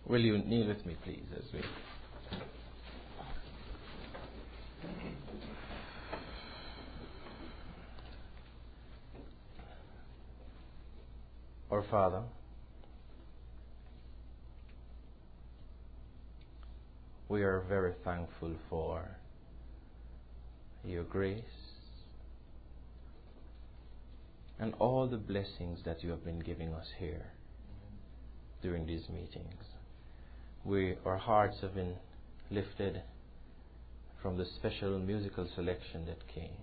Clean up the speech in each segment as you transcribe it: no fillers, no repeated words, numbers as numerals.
Will you kneel with me, please, as we... Our Father, we are very thankful for your grace and all the blessings that you have been giving us here during these meetings. Our hearts have been lifted from the special musical selection that came.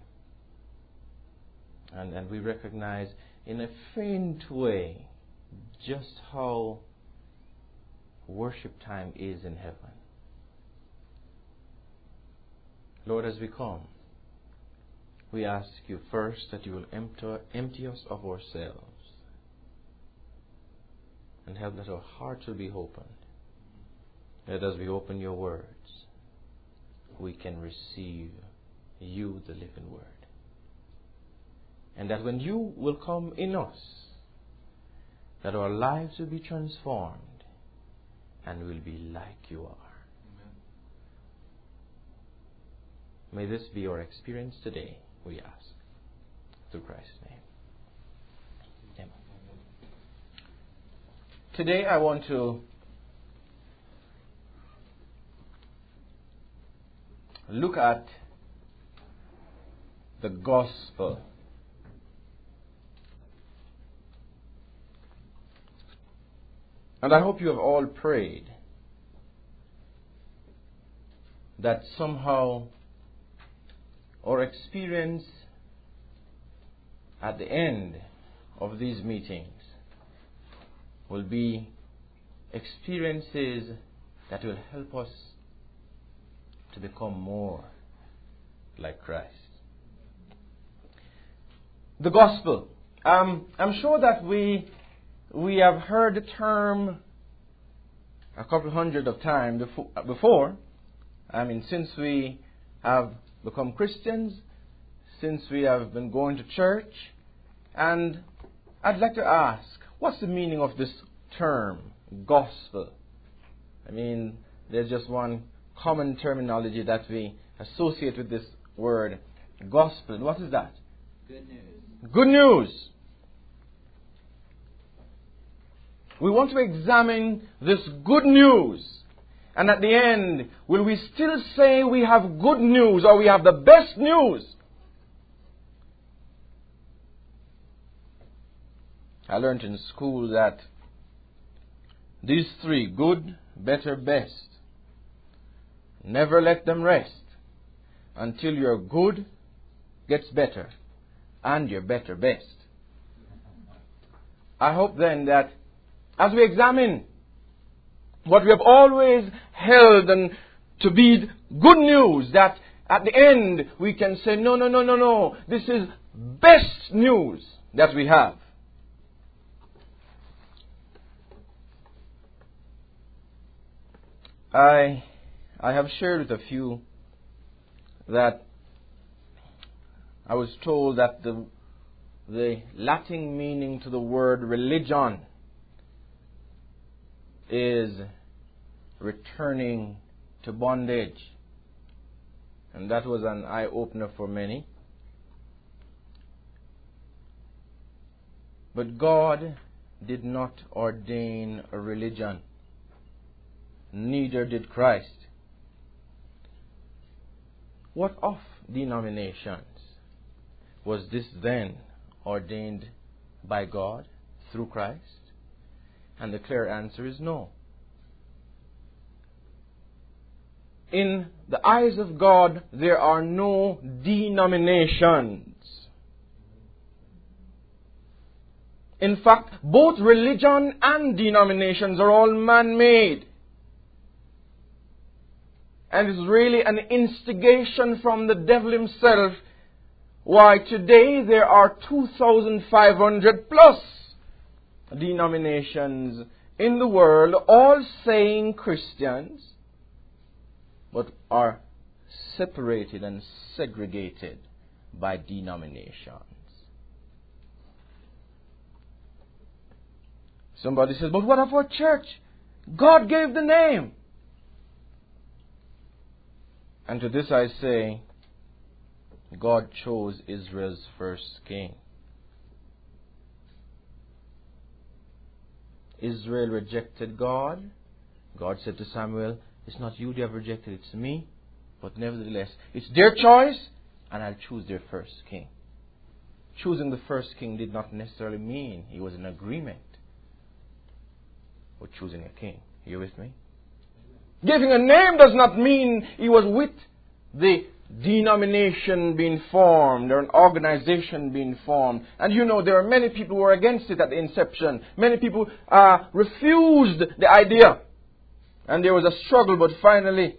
And we recognize in a faint way just how worship time is in heaven. Lord, as we come, we ask you first that you will empty us of ourselves and help that our hearts will be opened. That as we open your words, we can receive you, the living word. And that when you will come in us, that our lives will be transformed and will be like you are. Amen. May this be our experience today, we ask. Through Christ's name. Amen. Today I want to look at the gospel. And I hope you have all prayed that somehow our experience at the end of these meetings will be experiences that will help us to become more like Christ. The gospel. I'm sure that we have heard the term a couple hundred of times before. I mean, since we have become Christians, since we have been going to church. And I'd like to ask, what's the meaning of this term, gospel? I mean, there's just one common terminology that we associate with this word, gospel. What is that? Good news. Good news. We want to examine this good news. And at the end, will we still say we have good news or we have the best news? I learned in school that these three, good, better, best, never let them rest until your good gets better and your better best. I hope then that as we examine what we have always held and to be good news, that at the end we can say, no, this is best news that we have. I have shared with a few that I was told that the Latin meaning to the word religion is returning to bondage. And that was an eye-opener for many. But God did not ordain a religion. Neither did Christ. What of denominations? Was this then ordained by God through Christ? And the clear answer is no. In the eyes of God, there are no denominations. In fact, both religion and denominations are all man-made. And it's really an instigation from the devil himself. Why today there are 2,500 plus denominations in the world, all saying Christians, but are separated and segregated by denominations. Somebody says, but what of our church? God gave the name. And to this I say, God chose Israel's first king. Israel rejected God. God said to Samuel, it's not you they have rejected, it's me. But nevertheless, it's their choice, and I'll choose their first king. Choosing the first king did not necessarily mean he was in agreement with choosing a king. Are you with me? Giving a name does not mean he was with the denomination being formed or an organization being formed. And you know, there are many people who were against it at the inception. Many people refused the idea. And there was a struggle, but finally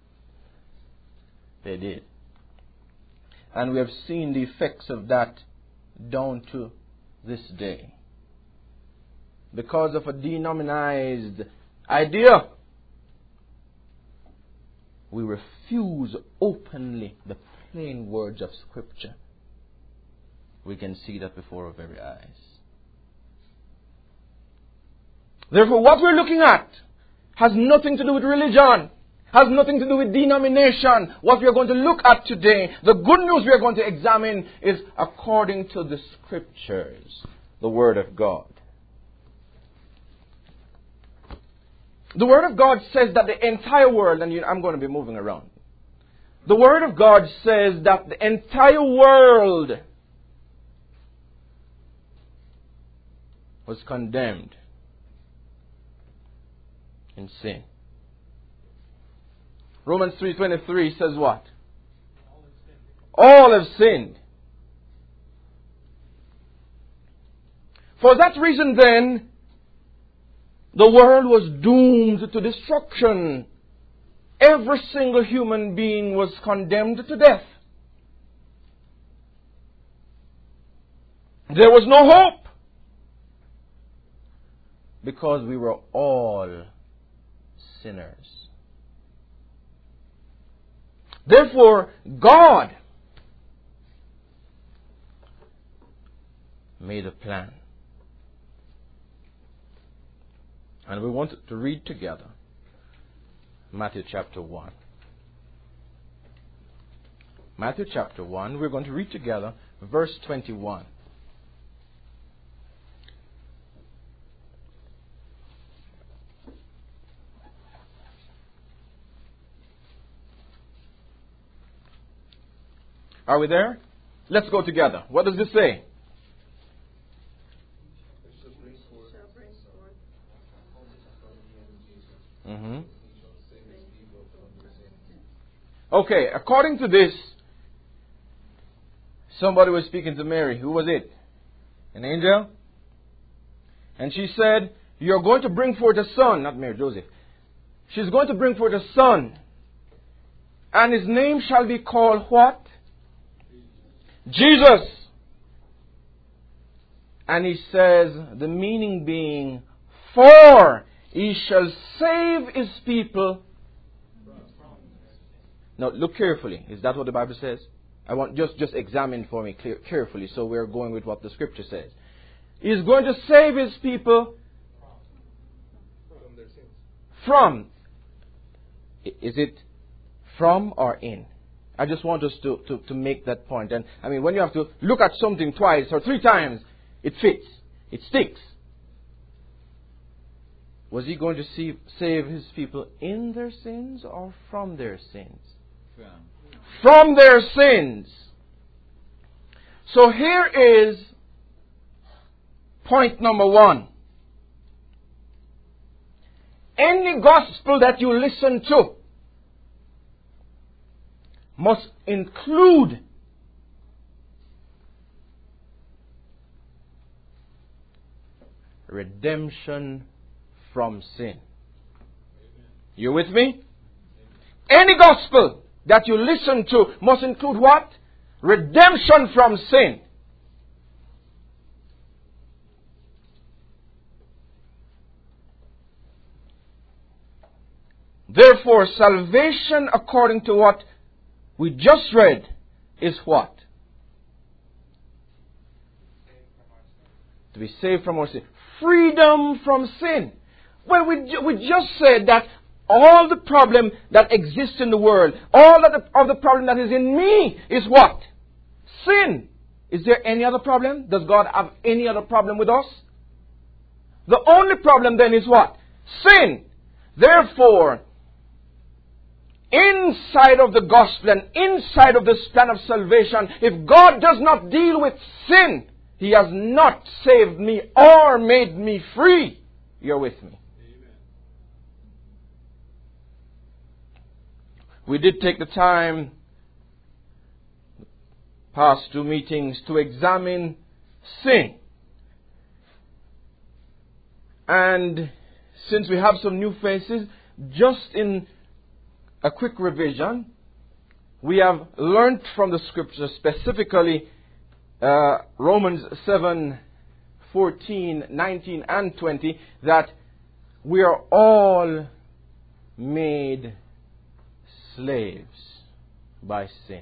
they did. And we have seen the effects of that down to this day. Because of a denominized idea, we refuse openly the plain words of Scripture. We can see that before our very eyes. Therefore, what we're looking at has nothing to do with religion, has nothing to do with denomination. What we are going to look at today, the good news we are going to examine, is according to the Scriptures, the Word of God. The Word of God says that the entire world, and I'm going to be moving around. The Word of God says that the entire world was condemned in sin. Romans 3:23 says what? All have sinned. For that reason then, the world was doomed to destruction. Every single human being was condemned to death. There was no hope, because we were all sinners. Therefore, God made a plan. And we want to read together Matthew chapter 1. Matthew chapter 1, we're going to read together verse 21. Are we there? Let's go together. What does this say? Mm-hmm. Okay, according to this, somebody was speaking to Mary. Who was it? An angel? And she said, you're going to bring forth a son. Not Mary, Joseph. She's going to bring forth a son. And his name shall be called what? Jesus. And he says, the meaning being, for he shall save his people. Now, look carefully. Is that what the Bible says? I want just examine for me carefully, so we're going with what the Scripture says. He's going to save his people from. Is it from or in? I just want us to make that point. And I mean, when you have to look at something twice or three times, it fits. It sticks. Was he going to save his people in their sins or from their sins? From their sins. So here is point number 1. Any gospel that you listen to must include redemption from sin. You with me? Any gospel that you listen to must include what? Redemption from sin. Therefore, salvation, according to what we just read, is what? To be saved from our sin. Freedom from sin. Well, we just said that all the problem that exists in the world, all of the problem that is in me is what? Sin. Is there any other problem? Does God have any other problem with us? The only problem then is what? Sin. Therefore, inside of the gospel and inside of this plan of salvation, if God does not deal with sin, He has not saved me or made me free. You're with me. Amen. We did take the time, past 2 meetings, to examine sin. And since we have some new faces, just in a quick revision, we have learned from the scripture, specifically Romans 7:14, 19, and 20, that we are all made slaves by sin.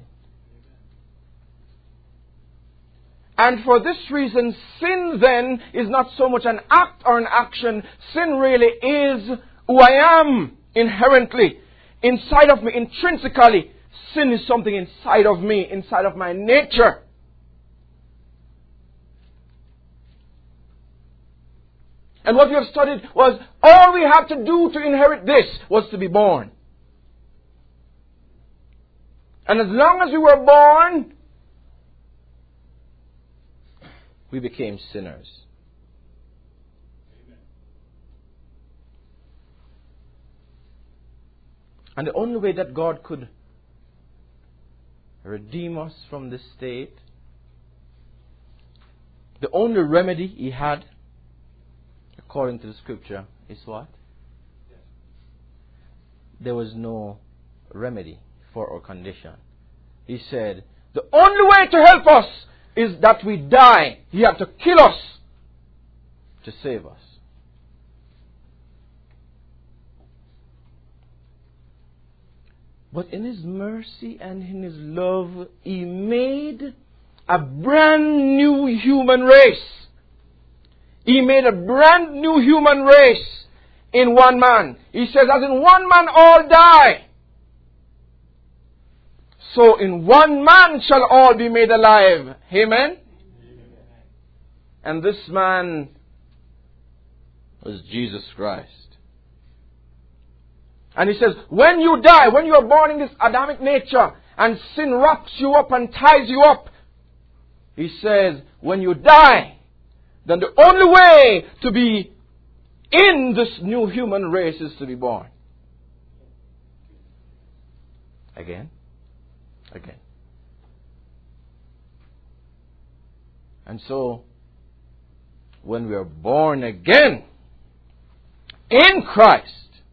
And for this reason, sin then is not so much an act or an action. Sin really is who I am inherently. Inside of me, intrinsically. Sin is something inside of me, inside of my nature. And what we have studied was all we had to do to inherit this was to be born. And as long as we were born, we became sinners. Amen. And the only way that God could redeem us from this state, the only remedy He had, according to the scripture, is what? Yes. There was no remedy for our condition. He said, the only way to help us is that we die. He had to kill us to save us. But in His mercy and in His love, He made a brand new human race. He made a brand new human race in one man. He says, as in one man all die, so in one man shall all be made alive. Amen? And this man was Jesus Christ. And He says, when you die, when you are born in this Adamic nature, and sin wraps you up and ties you up, He says, when you die, then the only way to be in this new human race is to be born. Again. And so, when we are born again in Christ,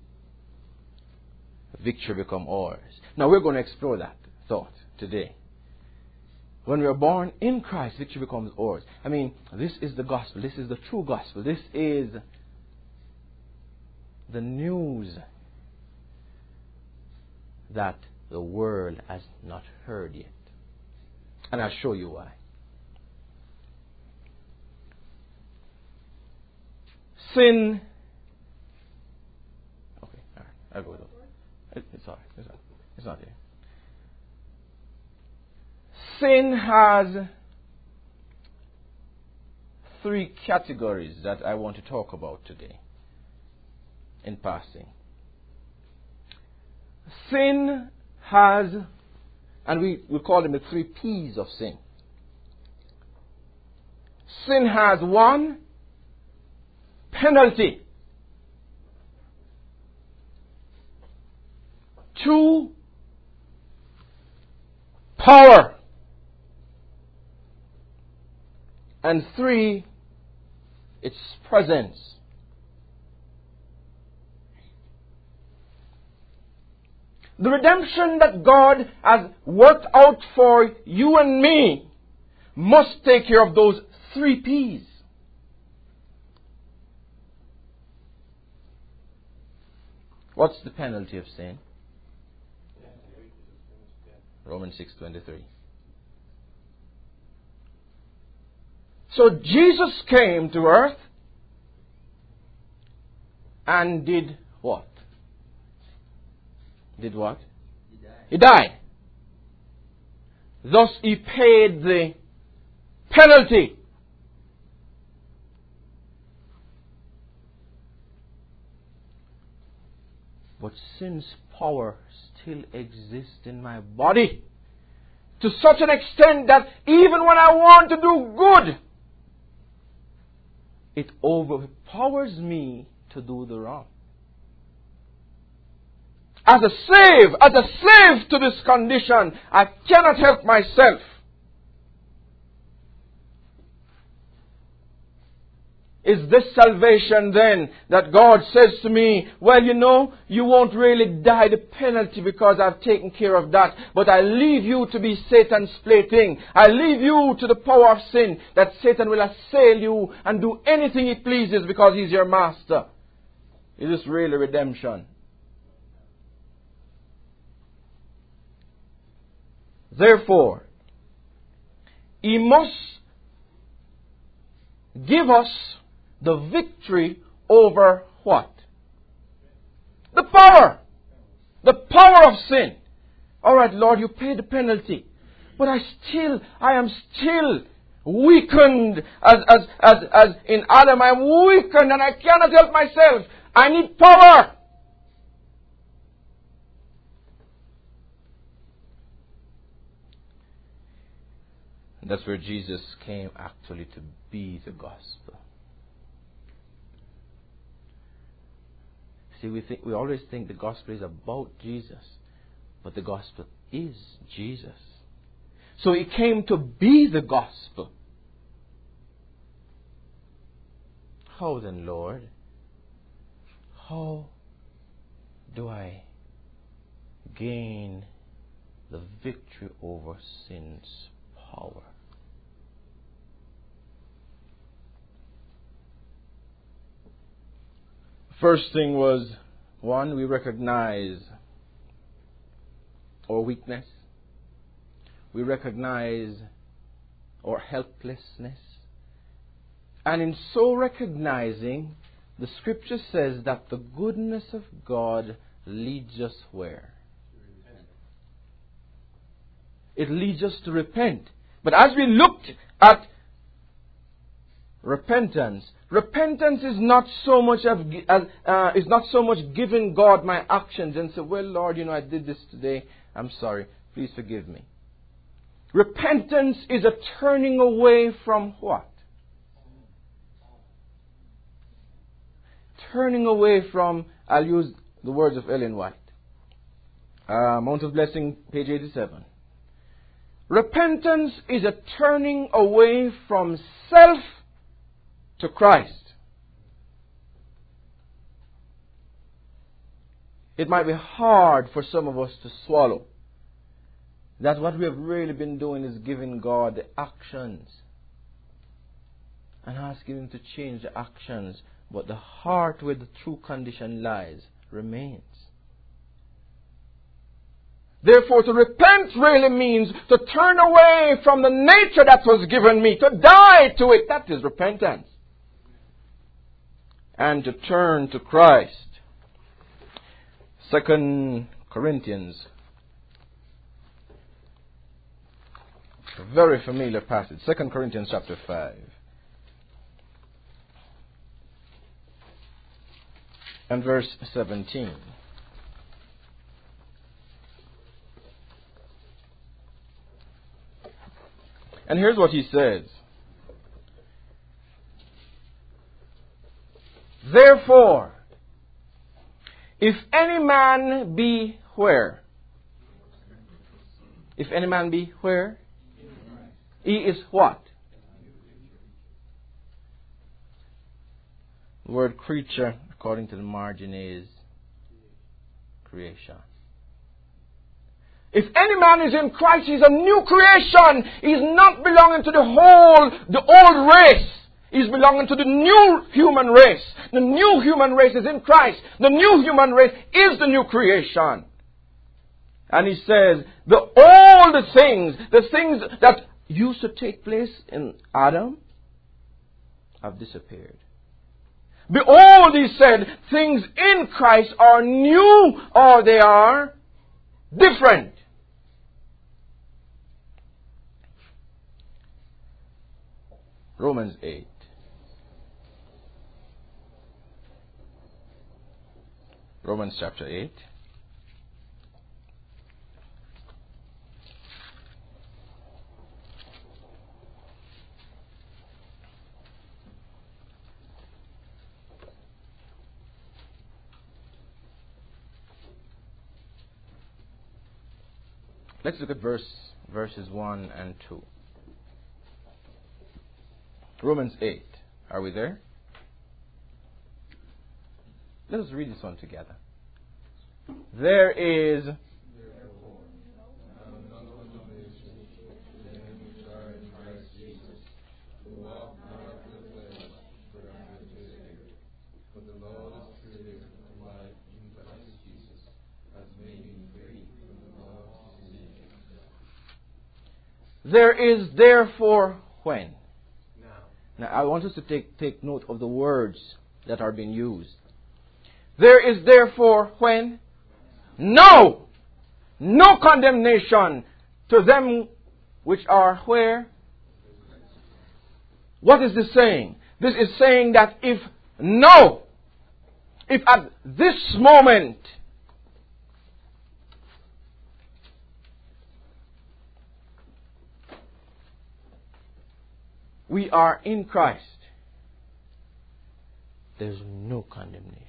victory becomes ours. Now we're going to explore that thought today. When we are born in Christ, victory becomes ours. I mean, this is the gospel. This is the true gospel. This is the news that the world has not heard yet. And I'll show you why. Sin. Okay, all right. I'll go with it. It's all right. It's not here. Sin has 3 categories that I want to talk about today in passing. Sin has, and we call them the 3 P's of sin. Sin has 1, penalty. 2, power. And 3, its presence. The redemption that God has worked out for you and me must take care of those 3 P's. What's the penalty of sin? Romans 6:23. So Jesus came to earth and did what? Did what? He died. Thus he paid the penalty. But sin's power still exists in my body, to such an extent that even when I want to do good, it overpowers me to do the wrong. As a slave to this condition, I cannot help myself. Is this salvation then that God says to me, well, you won't really die the penalty because I've taken care of that, but I leave you to be Satan's plaything. I leave you to the power of sin, that Satan will assail you and do anything he pleases because he's your master. Is this really redemption? Therefore, he must give us the victory over what? The power. The power of sin. Alright, Lord, you paid the penalty. But I am still weakened. As in Adam, I'm weakened and I cannot help myself. I need power. That's where Jesus came actually to be the gospel. See, we always think the gospel is about Jesus, but the gospel is Jesus. So he came to be the gospel. How then, Lord? How do I gain the victory over sin's power? First thing was, one, we recognize our weakness. We recognize our helplessness. And in so recognizing, the scripture says that the goodness of God leads us where? It leads us to repent. But as we looked at repentance is not so much giving God my actions and say, well, Lord, I did this today. I'm sorry. Please forgive me. Repentance is a turning away from what? Turning away from, I'll use the words of Ellen White. Mount of Blessing, page 87. Repentance is a turning away from self to Christ. It might be hard for some of us to swallow that what we have really been doing is giving God the actions and asking Him to change the actions, but the heart where the true condition lies remains. Therefore, to repent really means to turn away from the nature that was given me, to die to it. That is repentance. And to turn to Christ. 2 Corinthians. A very familiar passage. 2 Corinthians chapter 5. And verse 17. And here's what he says. Therefore, if any man be where? If any man be where? He is what? The word creature, according to the margin, is creation. If any man is in Christ, he's a new creation. He's not belonging to the old race. He's belonging to the new human race. The new human race is in Christ. The new human race is the new creation. And he says, all the things that used to take place in Adam have disappeared. Behold, he said, things in Christ are new or they are different. Romans 8. Romans chapter 8. Let's look at verses 1 and 2. Romans 8. Are we there? Let us read this one together. There is therefore when? Now I want us to take note of the words that are being used. There is therefore when? No condemnation to them which are where? What is this saying? This is saying that if at this moment we are in Christ, there's no condemnation.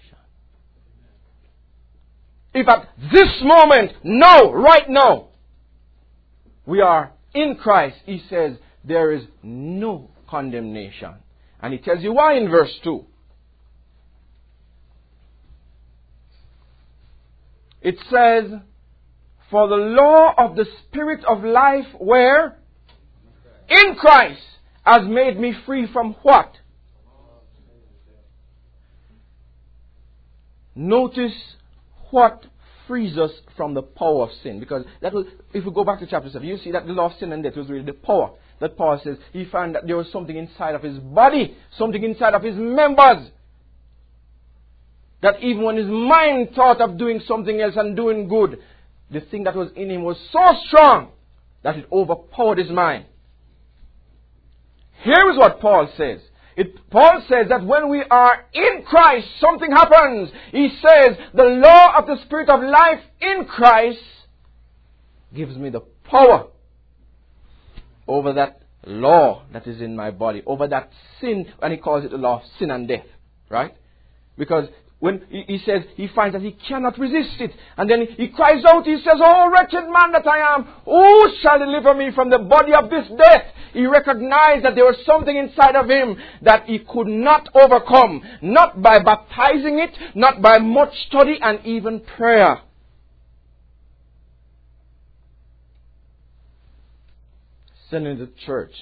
If at this moment, right now, we are in Christ, he says there is no condemnation. And he tells you why in verse 2. It says, for the law of the Spirit of life, where? In Christ, has made me free from what? Notice what frees us from the power of sin. Because that was, if we go back to chapter 7, you see that the law of sin and death was really the power. That Paul says he found that there was something inside of his body, something inside of his members, that even when his mind thought of doing something else and doing good, the thing that was in him was so strong that it overpowered his mind. Here is what Paul says. Paul says that when we are in Christ, something happens. He says, the law of the Spirit of life in Christ gives me the power over that law that is in my body, over that sin, and he calls it the law of sin and death, right? Because when he says, he finds that he cannot resist it. And then he cries out, he says, oh wretched man that I am, who shall deliver me from the body of this death? He recognized that there was something inside of him that he could not overcome. Not by baptizing it, not by much study and even prayer. Sending the church,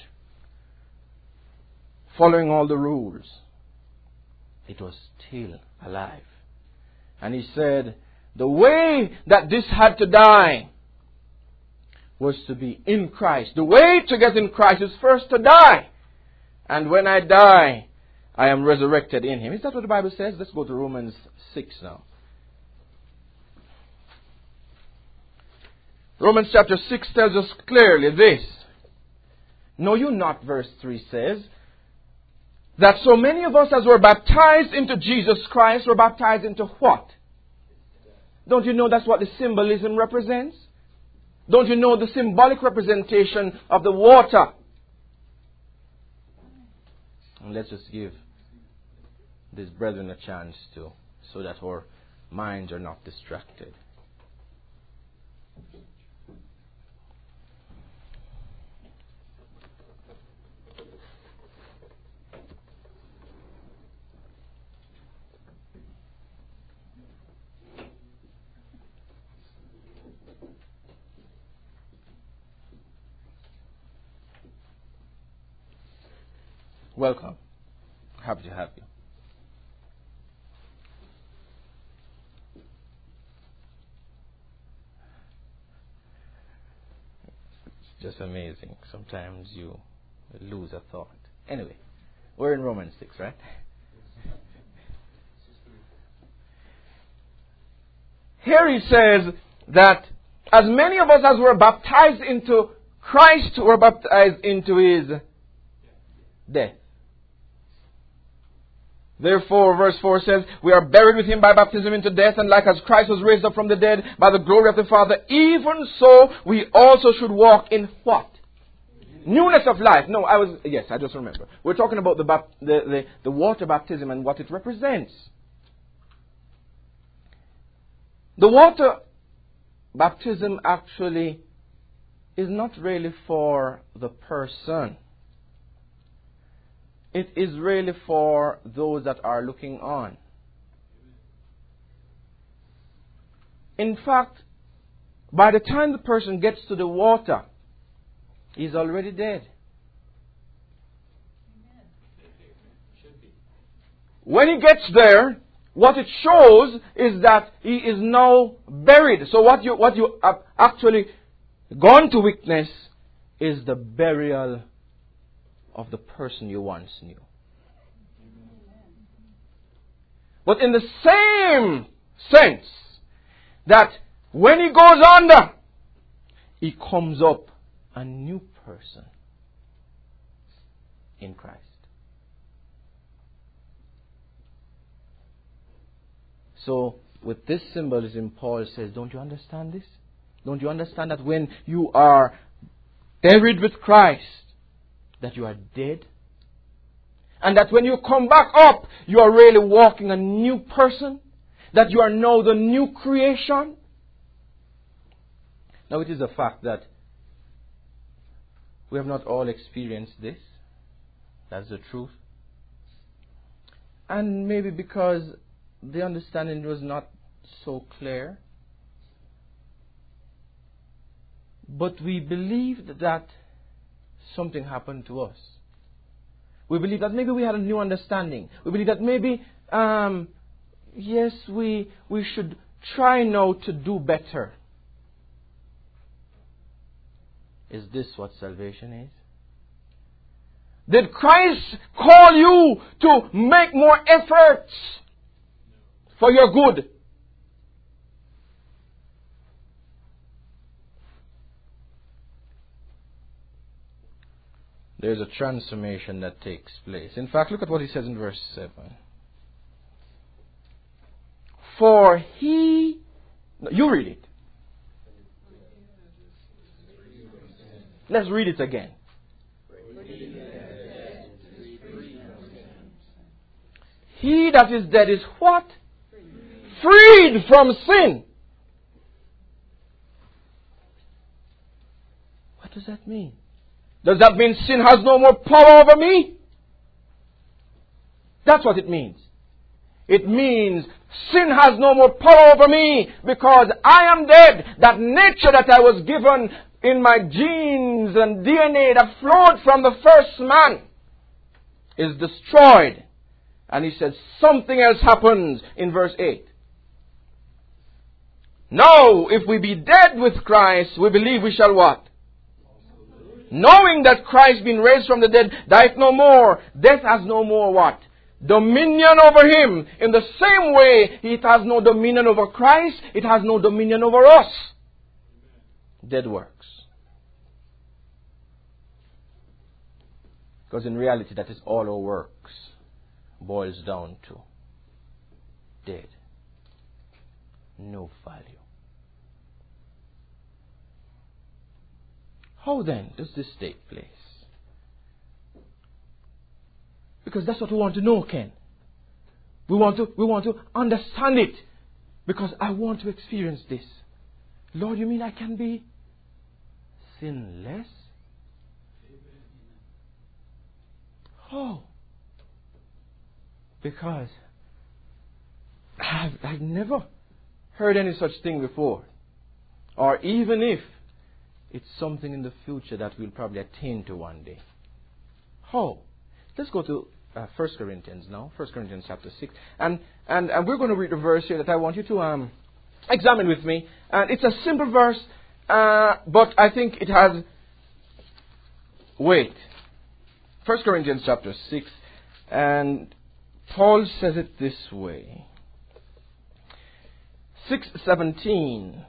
following all the rules, it was still alive. And he said, the way that this had to die was to be in Christ. The way to get in Christ is first to die. And when I die, I am resurrected in Him. Is that what the Bible says? Let's go to Romans 6 now. Romans chapter 6 tells us clearly this. Know you not, verse 3 says, that so many of us as were baptized into Jesus Christ were baptized into what? Don't you know that's what the symbolism represents? Don't you know the symbolic representation of the water? And let's just give these brethren a chance to, so that our minds are not distracted. Welcome. Happy to have you. It's just amazing. Sometimes you lose a thought. Anyway, we're in Romans 6, right? here he says that as many of us as were baptized into Christ were baptized into his death. Therefore, verse 4 says, we are buried with him by baptism into death, and like as Christ was raised up from the dead by the glory of the Father, even so we also should walk in what? Newness of life. No, I just remember. We're talking about the water baptism and what it represents. The water baptism actually is not really for the person. It is really for those that are looking on. In fact, by the time the person gets to the water, he's already dead. When he gets there, what it shows is that he is now buried. So what you have actually gone to witness is the burial of the person you once knew. But in the same sense that when he goes under, he comes up a new person in Christ. So with this symbolism, Paul says, don't you understand this? Don't you understand that when you are buried with Christ, that you are dead? And that when you come back up, you are really walking a new person? That you are now the new creation? Now it is a fact that we have not all experienced this. That's the truth. And maybe because the understanding was not so clear. But we believed that something happened to us. We believe that maybe we had a new understanding. We believe that maybe, yes, we should try now to do better. Is this what salvation is? Did Christ call you to make more efforts for your good? There's a transformation that takes place. In fact, look at what he says in verse 7. For he... You read it. Let's read it again. He that is dead is what? Freed from sin. What does that mean? Does that mean sin has no more power over me? That's what it means. It means sin has no more power over me because I am dead. That nature that I was given in my genes and DNA that flowed from the first man is destroyed. And he says something else happens in verse 8. Now, if we be dead with Christ, we believe we shall what? Knowing that Christ being raised from the dead dieth no more, death has no more what? Dominion over him. In the same way, it has no dominion over Christ, it has no dominion over us. Dead works. Because in reality, that is all our works boils down to. Dead. No value. How then does this take place? Because that's what we want to know, Ken. We want to understand it. Because I want to experience this. Lord, you mean I can be sinless? Oh. Because I've never heard any such thing before. Or even if it's something in the future that we'll probably attain to one day. How? Let's go to 1 Corinthians now. 1 Corinthians chapter 6. And we're going to read a verse here that I want you to examine with me. And it's a simple verse, but I think it has weight. 1 Corinthians chapter 6. And Paul says it this way. 6:17.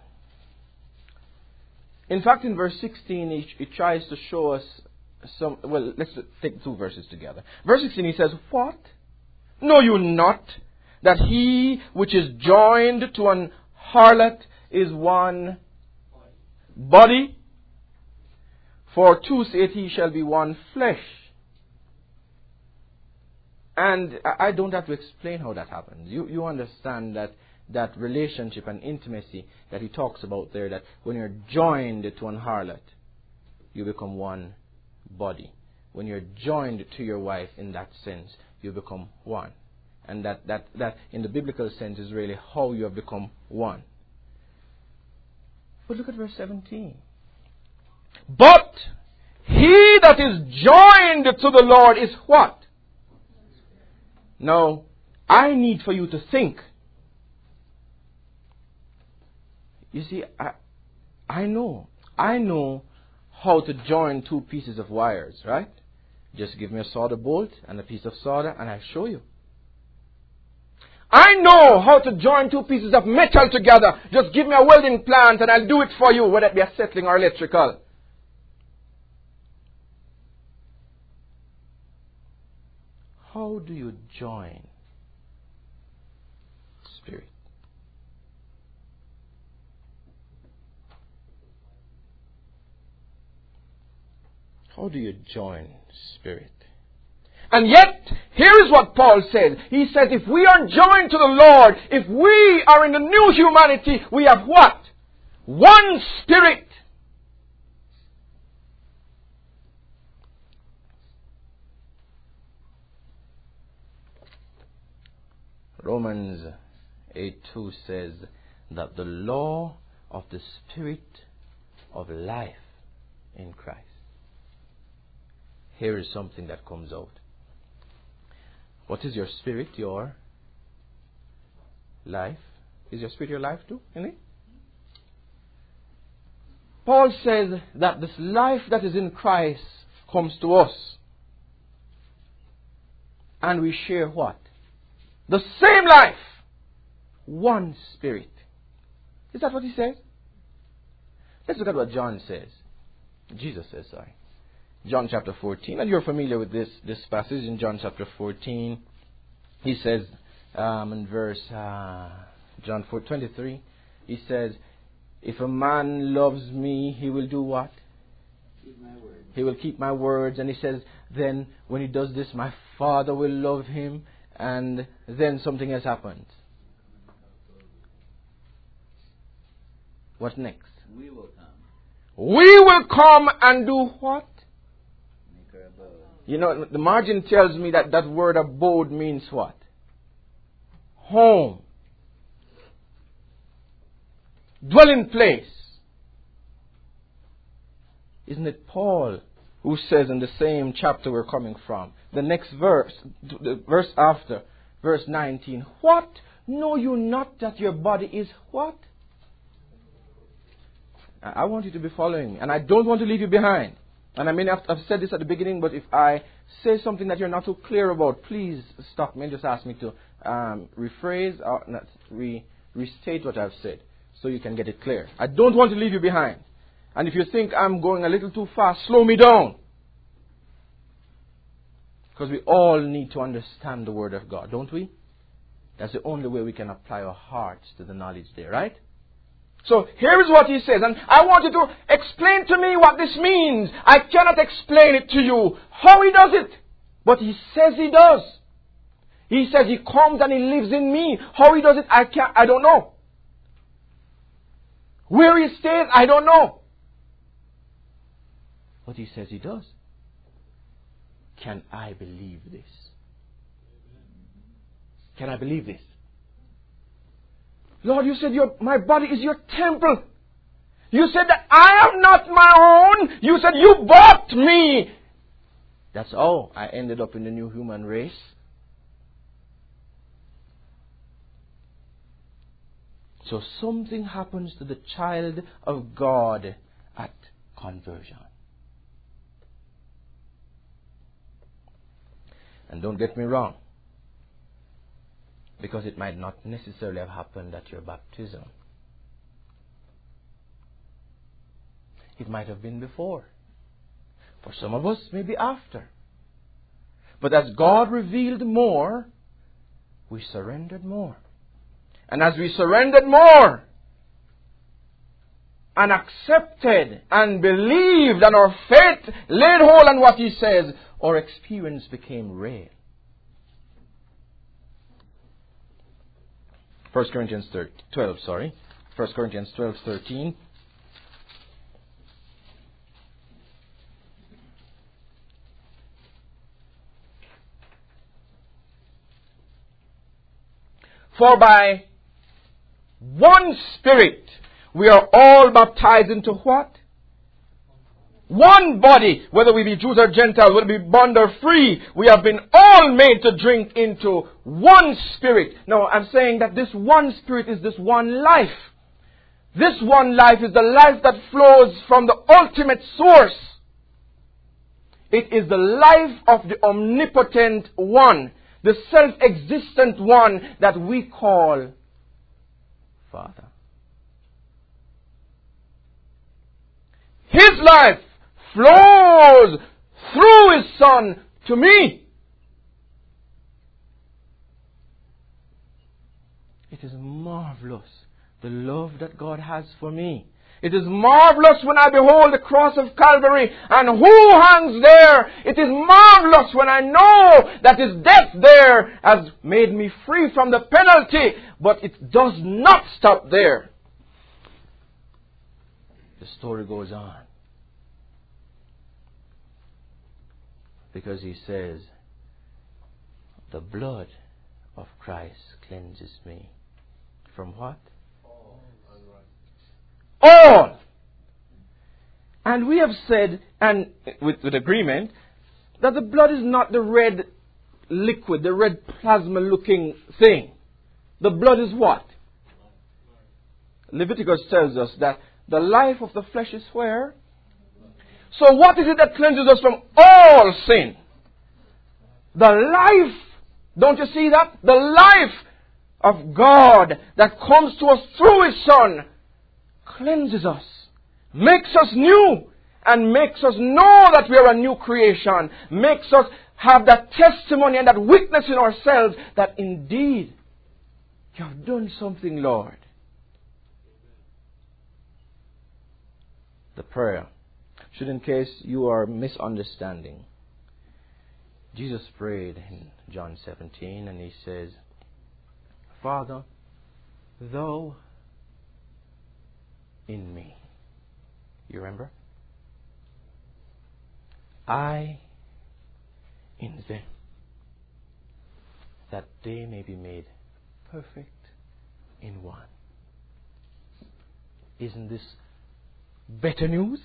In fact, in verse 16, it tries to show us some. Well, let's take two verses together. Verse 16, he says, "What? Know you not that he which is joined to an harlot is one body? For two saith he shall be one flesh." And I don't have to explain how that happens. You understand that relationship and intimacy that he talks about there, that when you're joined to an harlot, you become one body. When you're joined to your wife in that sense, you become one. And that in the biblical sense is really how you have become one. But look at verse 17. "But he that is joined to the Lord is" what? Now, I need for you to think. You see, I know how to join two pieces of wires, right? Just give me a solder bolt and a piece of solder and I'll show you. I know how to join two pieces of metal together. Just give me a welding plant and I'll do it for you, whether it be acetylene or electrical. How do you join spirit? How do you join spirit? And yet, here is what Paul says. He says, if we are joined to the Lord, if we are in the new humanity, we have what? One spirit. Romans 8:2 says that the law of the Spirit of life in Christ. Here is something that comes out. What is your spirit? Your life. Is your spirit your life too? Isn't it? Paul says that this life that is in Christ comes to us. And we share what? The same life. One spirit. Is that what he says? Let's look at what John says. Jesus says, sorry. John chapter 14. And you're familiar with this passage in John chapter 14. He says in verse John 4:23, he says, if a man loves me, he will do what? Keep my word. He will keep my words. And he says, then when he does this, my Father will love him. And then something else happens. What next? We will come. We will come and do what? Make our abode. You know, the margin tells me that that word abode means what? Home. Dwelling place. Isn't it Paul who says in the same chapter we're coming from, the next verse, the verse after, verse 19, what? Know you not that your body is what? I want you to be following me, and I don't want to leave you behind. And I mean, I've said this at the beginning, but if I say something that you're not too clear about, please stop me and just ask me to rephrase or restate what I've said so you can get it clear. I don't want to leave you behind. And if you think I'm going a little too fast, slow me down. Because we all need to understand the Word of God, don't we? That's the only way we can apply our hearts to the knowledge there, right? So here is what he says, and I want you to explain to me what this means. I cannot explain it to you how he does it, but he says he does. He says he comes and he lives in me. How he does it, I don't know. Where he stays, I don't know. But he says he does. Can I believe this? Can I believe this? Lord, you said my body is your temple. You said that I am not my own. You said you bought me. That's how I ended up in the new human race. So something happens to the child of God at conversion. And don't get me wrong. Because it might not necessarily have happened at your baptism. It might have been before. For some of us, maybe after. But as God revealed more, we surrendered more. And as we surrendered more, and accepted and believed, and our faith laid hold on what He says, our experience became real. 1 Corinthians 12. 1 Corinthians 12:13. For by one Spirit we are all baptized into what? One body, whether we be Jews or Gentiles, whether we be bond or free, we have been all made to drink into one Spirit. Now, I'm saying that this one Spirit is this one life. This one life is the life that flows from the ultimate source. It is the life of the omnipotent one, the self-existent one that we call Father. His life flows through His Son to me. It is marvelous, the love that God has for me. It is marvelous when I behold the cross of Calvary and who hangs there. It is marvelous when I know that His death there has made me free from the penalty. But it does not stop there. The story goes on. Because He says, the blood of Christ cleanses me. From what? All. And we have said, and with agreement, that the blood is not the red liquid, the red plasma looking thing. The blood is what? Leviticus tells us that the life of the flesh is where? So what is it that cleanses us from all sin? The life, don't you see that? The life of God that comes to us through His Son cleanses us, makes us new, and makes us know that we are a new creation, makes us have that testimony and that witness in ourselves that indeed You have done something, Lord. The prayer should, in case you are misunderstanding, Jesus prayed in John 17 and He says, Father, Thou in me. You remember? I in them, that they may be made perfect in one. Isn't this better news?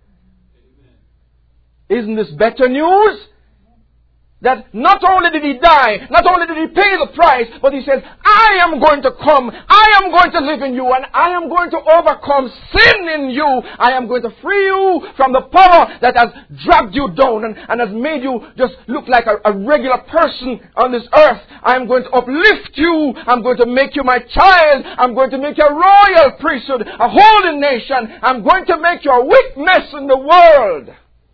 Isn't this better news? That not only did He die, not only did He pay the price, but He says, I am going to come, I am going to live in you, and I am going to overcome sin in you. I am going to free you from the power that has dragged you down and has made you just look like a regular person on this earth. I am going to uplift you. I'm going to make you my child. I'm going to make you a royal priesthood, a holy nation. I'm going to make you a witness in the world.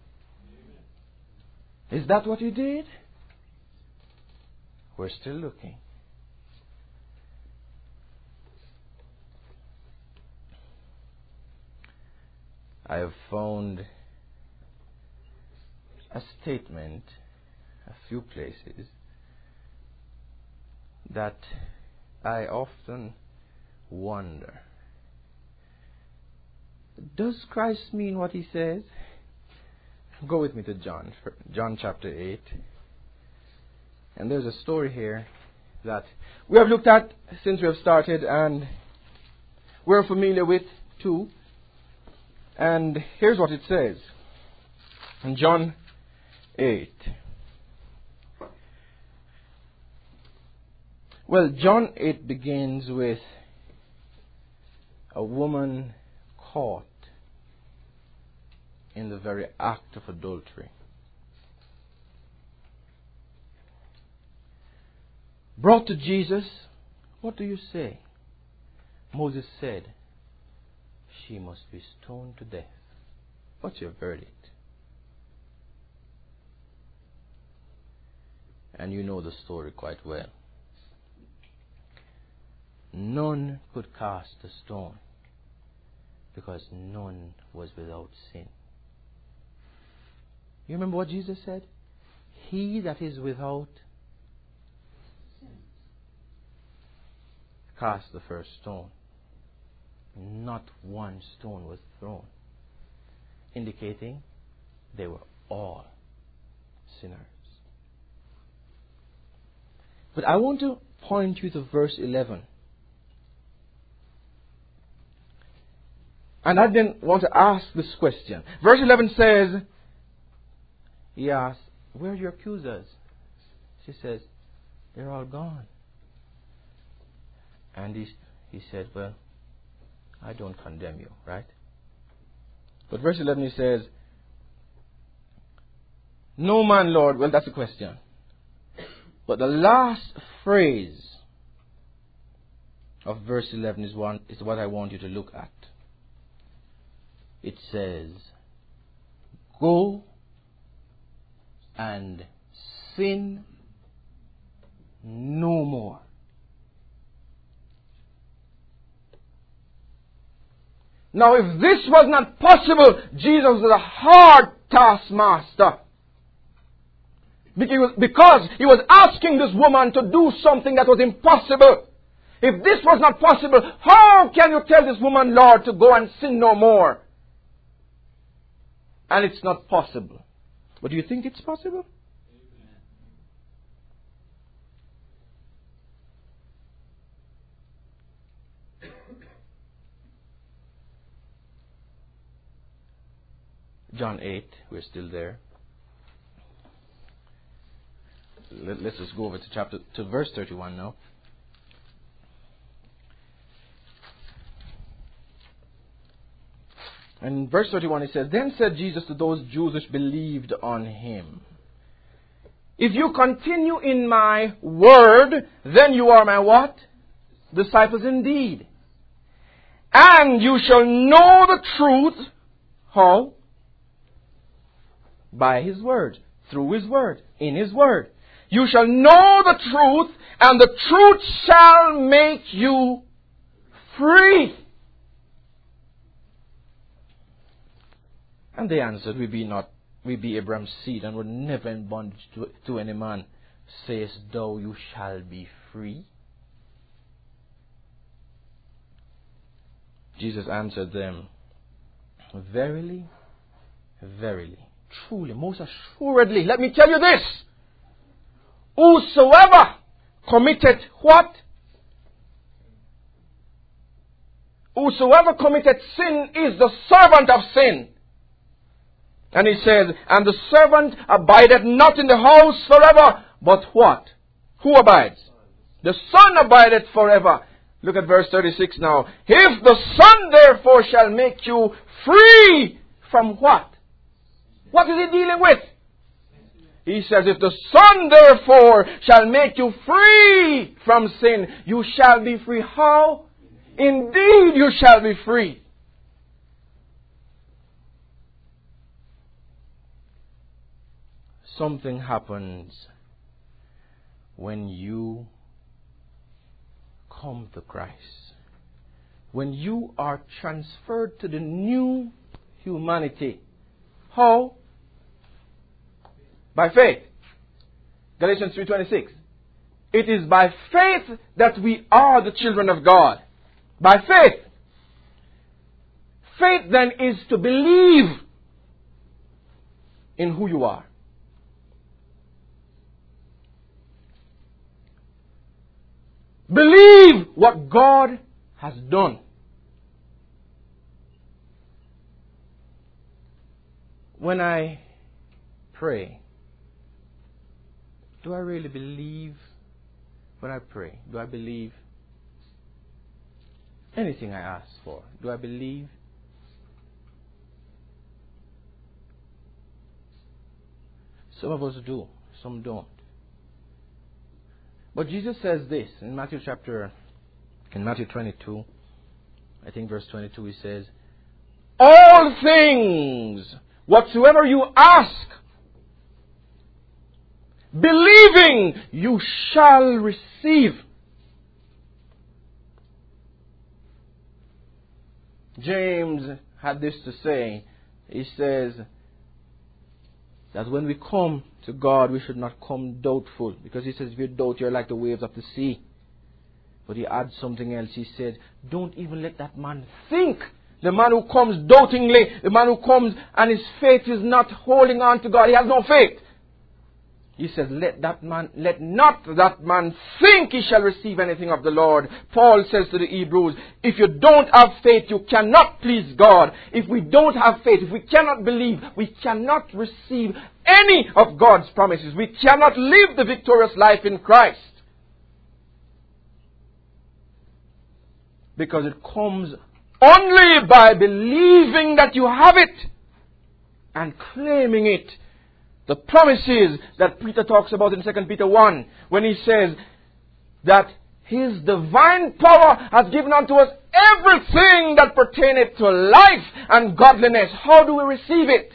Is that what He did? We're still looking. I have found a statement, a few places, that I often wonder. Does Christ mean what He says? Go with me to John chapter 8. And there's a story here that we have looked at since we have started and we're familiar with too. And here's what it says in John 8. Well, John 8 begins with a woman caught in the very act of adultery, brought to Jesus, What do you say? Moses said, she must be stoned to death. What's your verdict? And you know the story quite well. None could cast a stone because none was without sin. You remember what Jesus said? He that is without sin cast the first stone. Not one stone was thrown, indicating they were all sinners. But I want to point you to verse 11. And I then want to ask this question. Verse 11 says, he asks, where are your accusers? She says, they're all gone. And he said, well, I don't condemn you, right? But verse 11 he says, no man, Lord. Well, that's the question. But the last phrase of verse 11 is what I want you to look at. It says, go and sin no more. Now, if this was not possible, Jesus was a hard taskmaster. Because he was asking this woman to do something that was impossible. If this was not possible, how can you tell this woman, Lord, to go and sin no more? And it's not possible. But do you think it's possible? John 8, we're still there. Let's just go over to verse 31 now. And in verse 31 it says, then said Jesus to those Jews which believed on him, if you continue in my word, then you are my what? Disciples indeed. And you shall know the truth. How? By his word, through his word, in his word. You shall know the truth, and the truth shall make you free. And they answered, we be Abraham's seed, and were never in bondage to any man. Sayest thou, you shall be free? Jesus answered them, verily, verily, truly, most assuredly, let me tell you this. Whosoever committed what? Whosoever committed sin is the servant of sin. And he says, and the servant abideth not in the house forever, but what? Who abides? The Son abideth forever. Look at verse 36 now. If the Son therefore shall make you free from what? What is he dealing with? He says, if the Son therefore shall make you free from sin, you shall be free. How? Indeed you shall be free. Something happens when you come to Christ. When you are transferred to the new humanity. How? By faith. Galatians 3:26. It is by faith that we are the children of God. By faith. Faith then is to believe in who you are. Believe what God has done. When I pray, do I really believe when I pray? Do I believe anything I ask for? Do I believe? Some of us do, some don't. But Jesus says this in Matthew chapter In Matthew 22, I think verse 22, he says, all things whatsoever you ask, believing, you shall receive. James had this to say. He says that when we come to God, we should not come doubtful. Because he says, if you doubt, you're like the waves of the sea. But he adds something else. He said, don't even let that man think. The man who comes doubtingly, the man who comes and his faith is not holding on to God, he has no faith. He says, let not that man think he shall receive anything of the Lord. Paul says to the Hebrews, if you don't have faith, you cannot please God. If we don't have faith, if we cannot believe, we cannot receive any of God's promises. We cannot live the victorious life in Christ. Because it comes only by believing that you have it and claiming it. The promises that Peter talks about in 2 Peter 1, when he says that His divine power has given unto us everything that pertaineth to life and godliness. How do we receive it?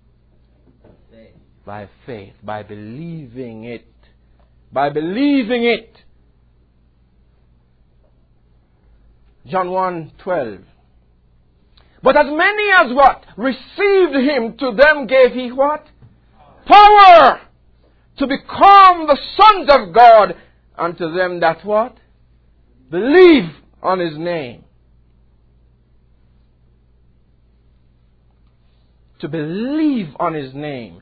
By faith, by believing it. By believing it. John 1:12. But as many as what? Received Him, to them gave He what? Power to become the sons of God, unto them that what? Believe on His name. To believe on His name.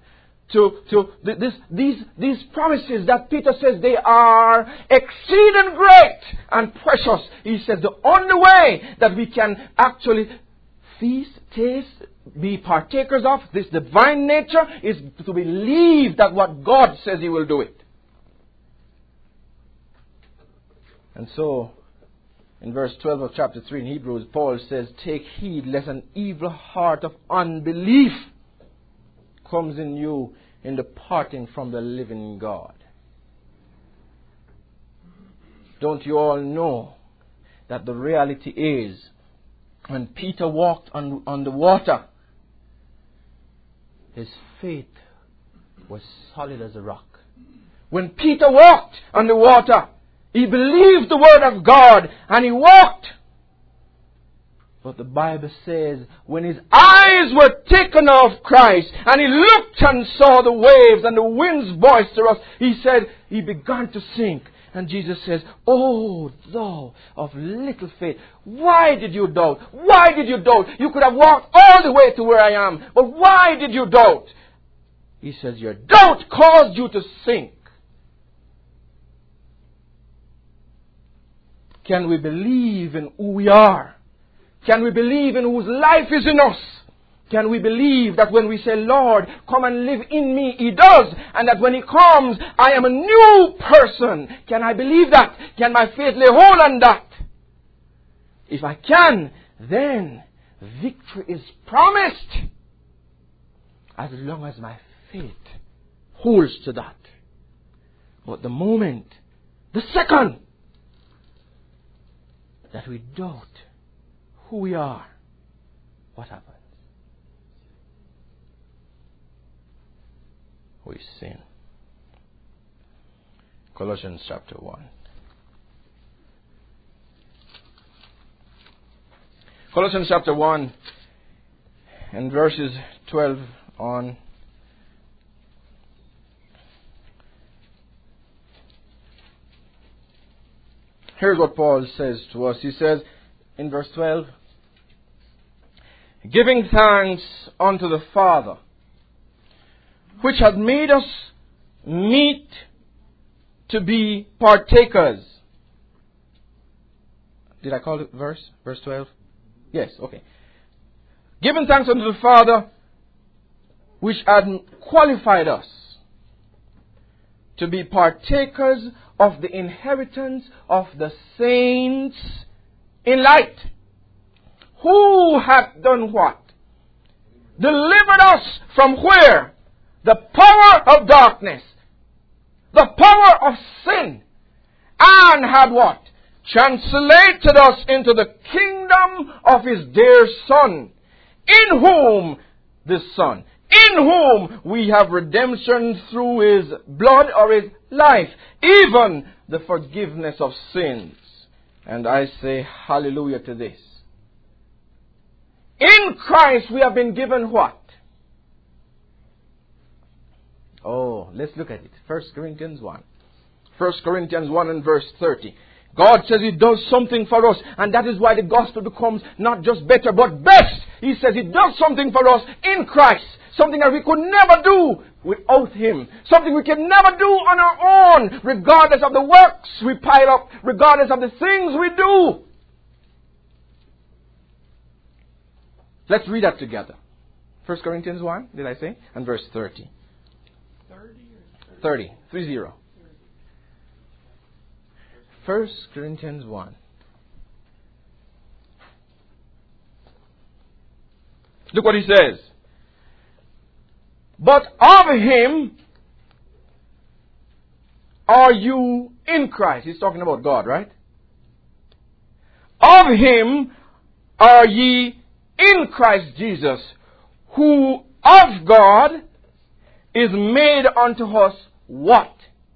These promises that Peter says they are exceeding great and precious. He says the only way that we can actually feast, taste, be partakers of this divine nature is to believe that what God says He will do it. And so, in verse 12 of chapter 3 in Hebrews, Paul says, take heed lest an evil heart of unbelief comes in you in departing from the living God. Don't you all know that the reality is, when Peter walked on the water, his faith was solid as a rock. When Peter walked on the water, he believed the word of God and he walked. But the Bible says, when his eyes were taken off Christ and he looked and saw the waves and the winds boisterous, he said, he began to sink. And Jesus says, oh, thou of little faith, why did you doubt? Why did you doubt? You could have walked all the way to where I am, but why did you doubt? He says, your doubt caused you to sink. Can we believe in who we are? Can we believe in whose life is in us? Can we believe that when we say, Lord, come and live in me, He does. And that when He comes, I am a new person. Can I believe that? Can my faith lay hold on that? If I can, then victory is promised. As long as my faith holds to that. But the moment, the second, that we doubt who we are, what happens? We sin. Colossians chapter 1. Colossians chapter 1 and verses 12 on. Here's what Paul says to us. He says in verse 12, giving thanks unto the Father, which had made us meet to be partakers. Did I call it verse? Verse 12? Yes, okay. Giving thanks unto the Father, which had qualified us to be partakers of the inheritance of the saints in light. Who hath done what? Delivered us from where? The power of darkness. The power of sin. And had what? translated us into the kingdom of His dear Son, in whom we have redemption through His blood or His life, even the forgiveness of sins. And I say hallelujah to this. In Christ we have been given what? Oh, let's look at it. 1 Corinthians 1. 1 Corinthians 1 and verse 30. God says He does something for us, and that is why the gospel becomes not just better, but best. He says He does something for us in Christ. Something that we could never do without Him. Something we can never do on our own, regardless of the works we pile up, regardless of the things we do. Let's read that together. 1 Corinthians 1, did I say? And verse 30. 30. 1 Corinthians 1. Look what he says. But of Him are you in Christ. He's talking about God, right? Of Him are ye in Christ Jesus, who of God is made unto us what?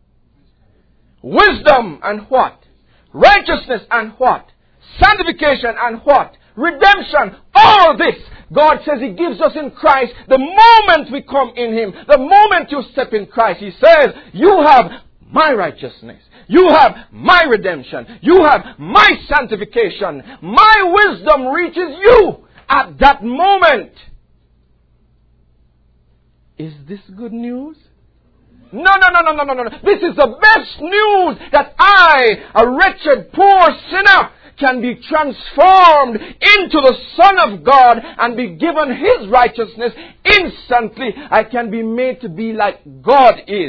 Wisdom and what? Righteousness and what? Sanctification and what? Redemption. All this God says He gives us in Christ the moment we come in Him. The moment you step in Christ, He says, you have my righteousness. You have my redemption. You have my sanctification. My wisdom reaches you at that moment. Is this good news? No. This is the best news, that I, a wretched, poor sinner, can be transformed into the Son of God and be given His righteousness instantly. I can be made to be like God is.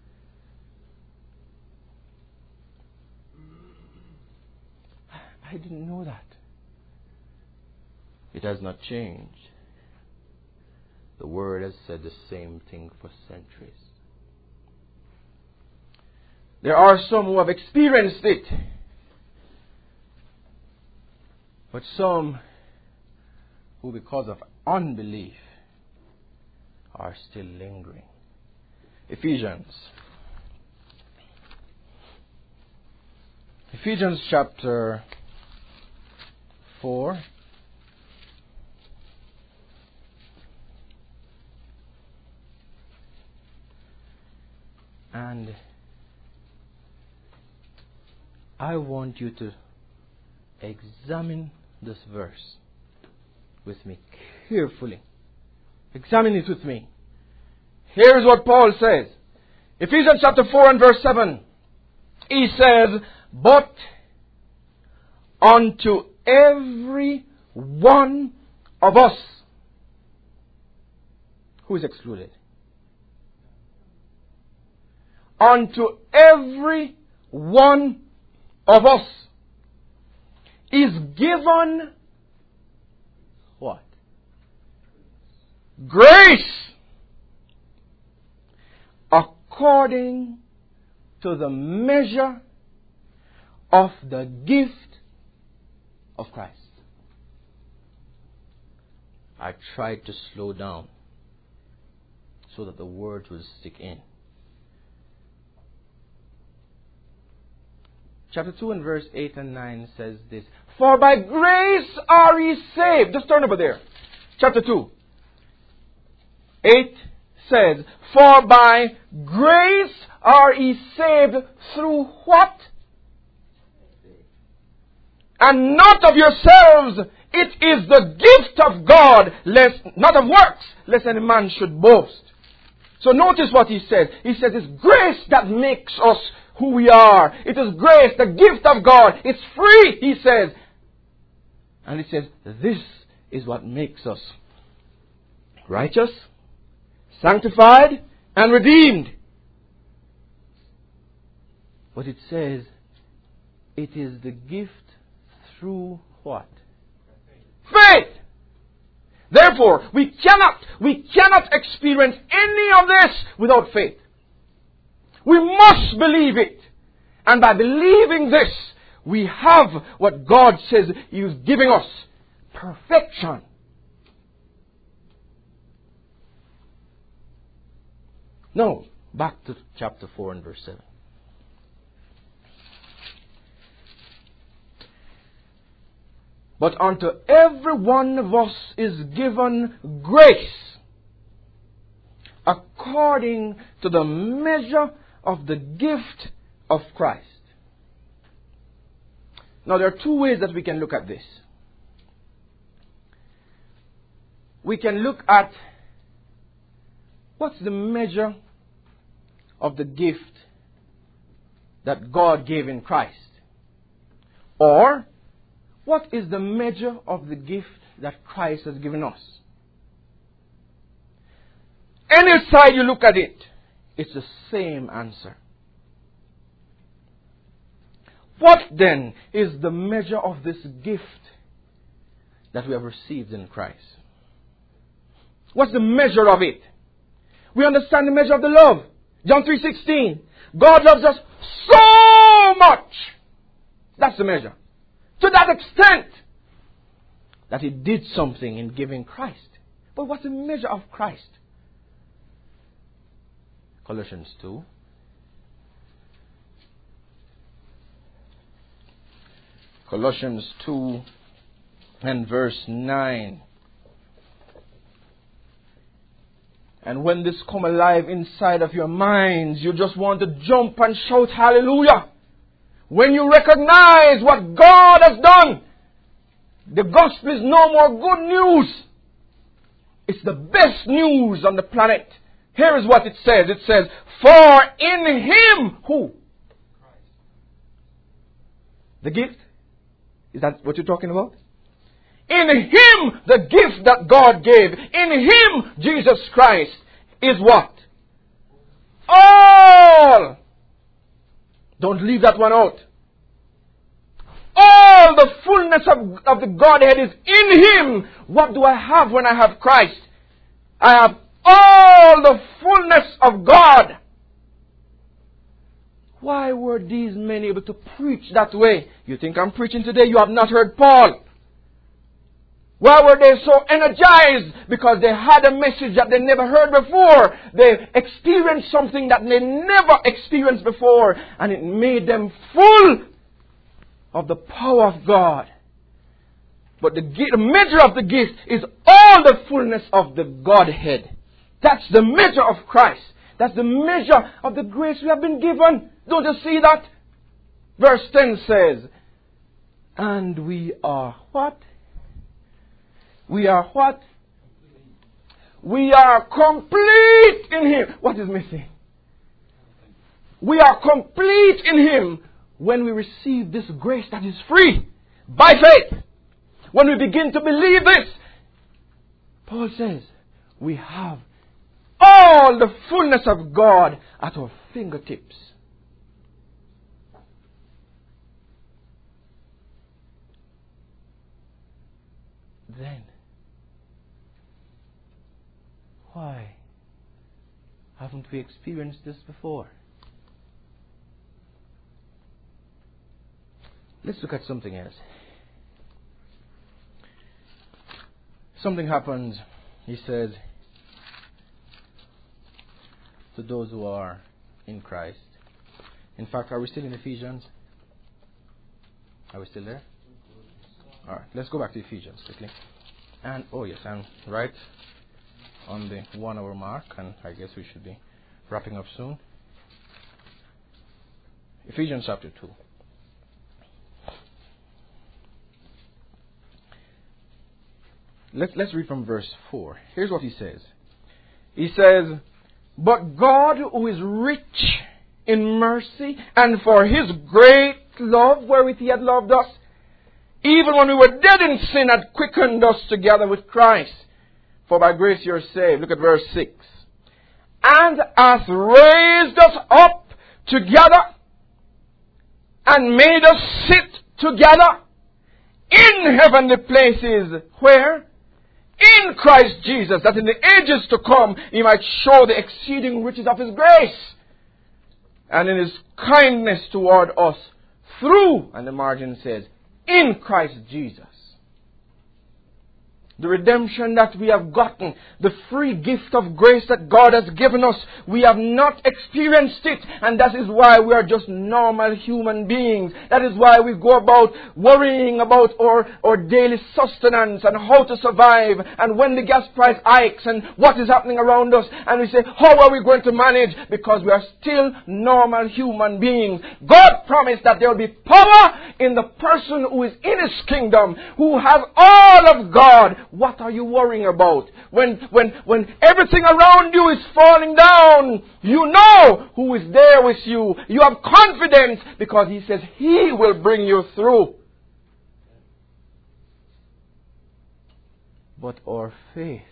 I didn't know that. It has not changed. The Word has said the same thing for centuries. There are some who have experienced it, but some who, because of unbelief, are still lingering. Ephesians chapter 4. And I want you to examine this verse with me carefully. Examine it with me. Here's what Paul says. Ephesians chapter 4 and verse 7. He says, but unto every one of us. Who is excluded? Unto every one of us is given what? Grace, according to the measure of the gift of Christ. I tried to slow down so that the words would stick in. Chapter 2 and verse 8 and 9 says this. For by grace are ye saved. Just turn over there. Chapter 2. 8 says, for by grace are ye saved through what? And not of yourselves. It is the gift of God, not of works, lest any man should boast. So notice what he says. He says it's grace that makes us who we are. It is grace, the gift of God. It's free, he says. And he says, this is what makes us righteous, sanctified, and redeemed. But it says, it is the gift through what? Faith! Therefore, we cannot experience any of this without faith. We must believe it. And by believing this, We have what God says He is giving us. Perfection. Now, back to chapter 4 and verse 7. But unto every one of us is given grace according to the measure of the gift of Christ. Now, there are two ways that we can look at this. We can look at what's the measure of the gift that God gave in Christ? Or, what is the measure of the gift that Christ has given us? Any side you look at it, it's the same answer. What then is the measure of this gift that we have received in Christ? What's the measure of it? We understand the measure of the love. John 3:16. God loves us so much. That's the measure. To that extent that He did something in giving Christ. But what's the measure of Christ? Colossians 2. Colossians 2 and verse 9. And when this come alive inside of your minds, you just want to jump and shout hallelujah. When you recognize what God has done, the gospel is no more good news. It's the best news on the planet. Here is what it says. It says, for in Him, who? Christ. The gift? Is that what you're talking about? In Him, the gift that God gave. In Him, Jesus Christ, is what? All. Don't leave that one out. All the fullness of the Godhead is in Him. What do I have when I have Christ? I have all the fullness of God. Why were these men able to preach that way? You think I'm preaching today? You have not heard Paul. Why were they so energized? Because they had a message that they never heard before. They experienced something that they never experienced before. And it made them full of the power of God. But the measure of the gift is all the fullness of the Godhead. That's the measure of Christ. That's the measure of the grace we have been given. Don't you see that? Verse 10 says, and we are what? We are what? We are complete in Him. What is missing? We are complete in Him when we receive this grace that is free by faith. When we begin to believe this, Paul says, we have all the fullness of God at our fingertips. Then, why haven't we experienced this before? Let's look at something else. Something happens, he says, to those who are in Christ. In fact, are we still in Ephesians? Are we still there? Alright, let's go back to Ephesians quickly. And, oh yes, I'm right on the 1 hour mark, and I guess we should be wrapping up soon. Ephesians chapter 2. Let's read from verse 4. Here's what he says. He says, but God, who is rich in mercy, and for His great love wherewith He had loved us, even when we were dead in sin, had quickened us together with Christ. For by grace you are saved. Look at verse 6. And hath raised us up together, and made us sit together in heavenly places. Where? In Christ Jesus, that in the ages to come He might show the exceeding riches of His grace, and in His kindness toward us through, and the margin says, in Christ Jesus. The redemption that we have gotten, the free gift of grace that God has given us, we have not experienced it, and that is why we are just normal human beings. That is why we go about worrying about our daily sustenance and how to survive, and when the gas price hikes and what is happening around us, and we say, how are we going to manage? Because we are still normal human beings. God promised that there will be power in the person who is in His kingdom, who has all of God. What are you worrying about? When everything around you is falling down, you know who is there with you. You have confidence because He says He will bring you through. But our faith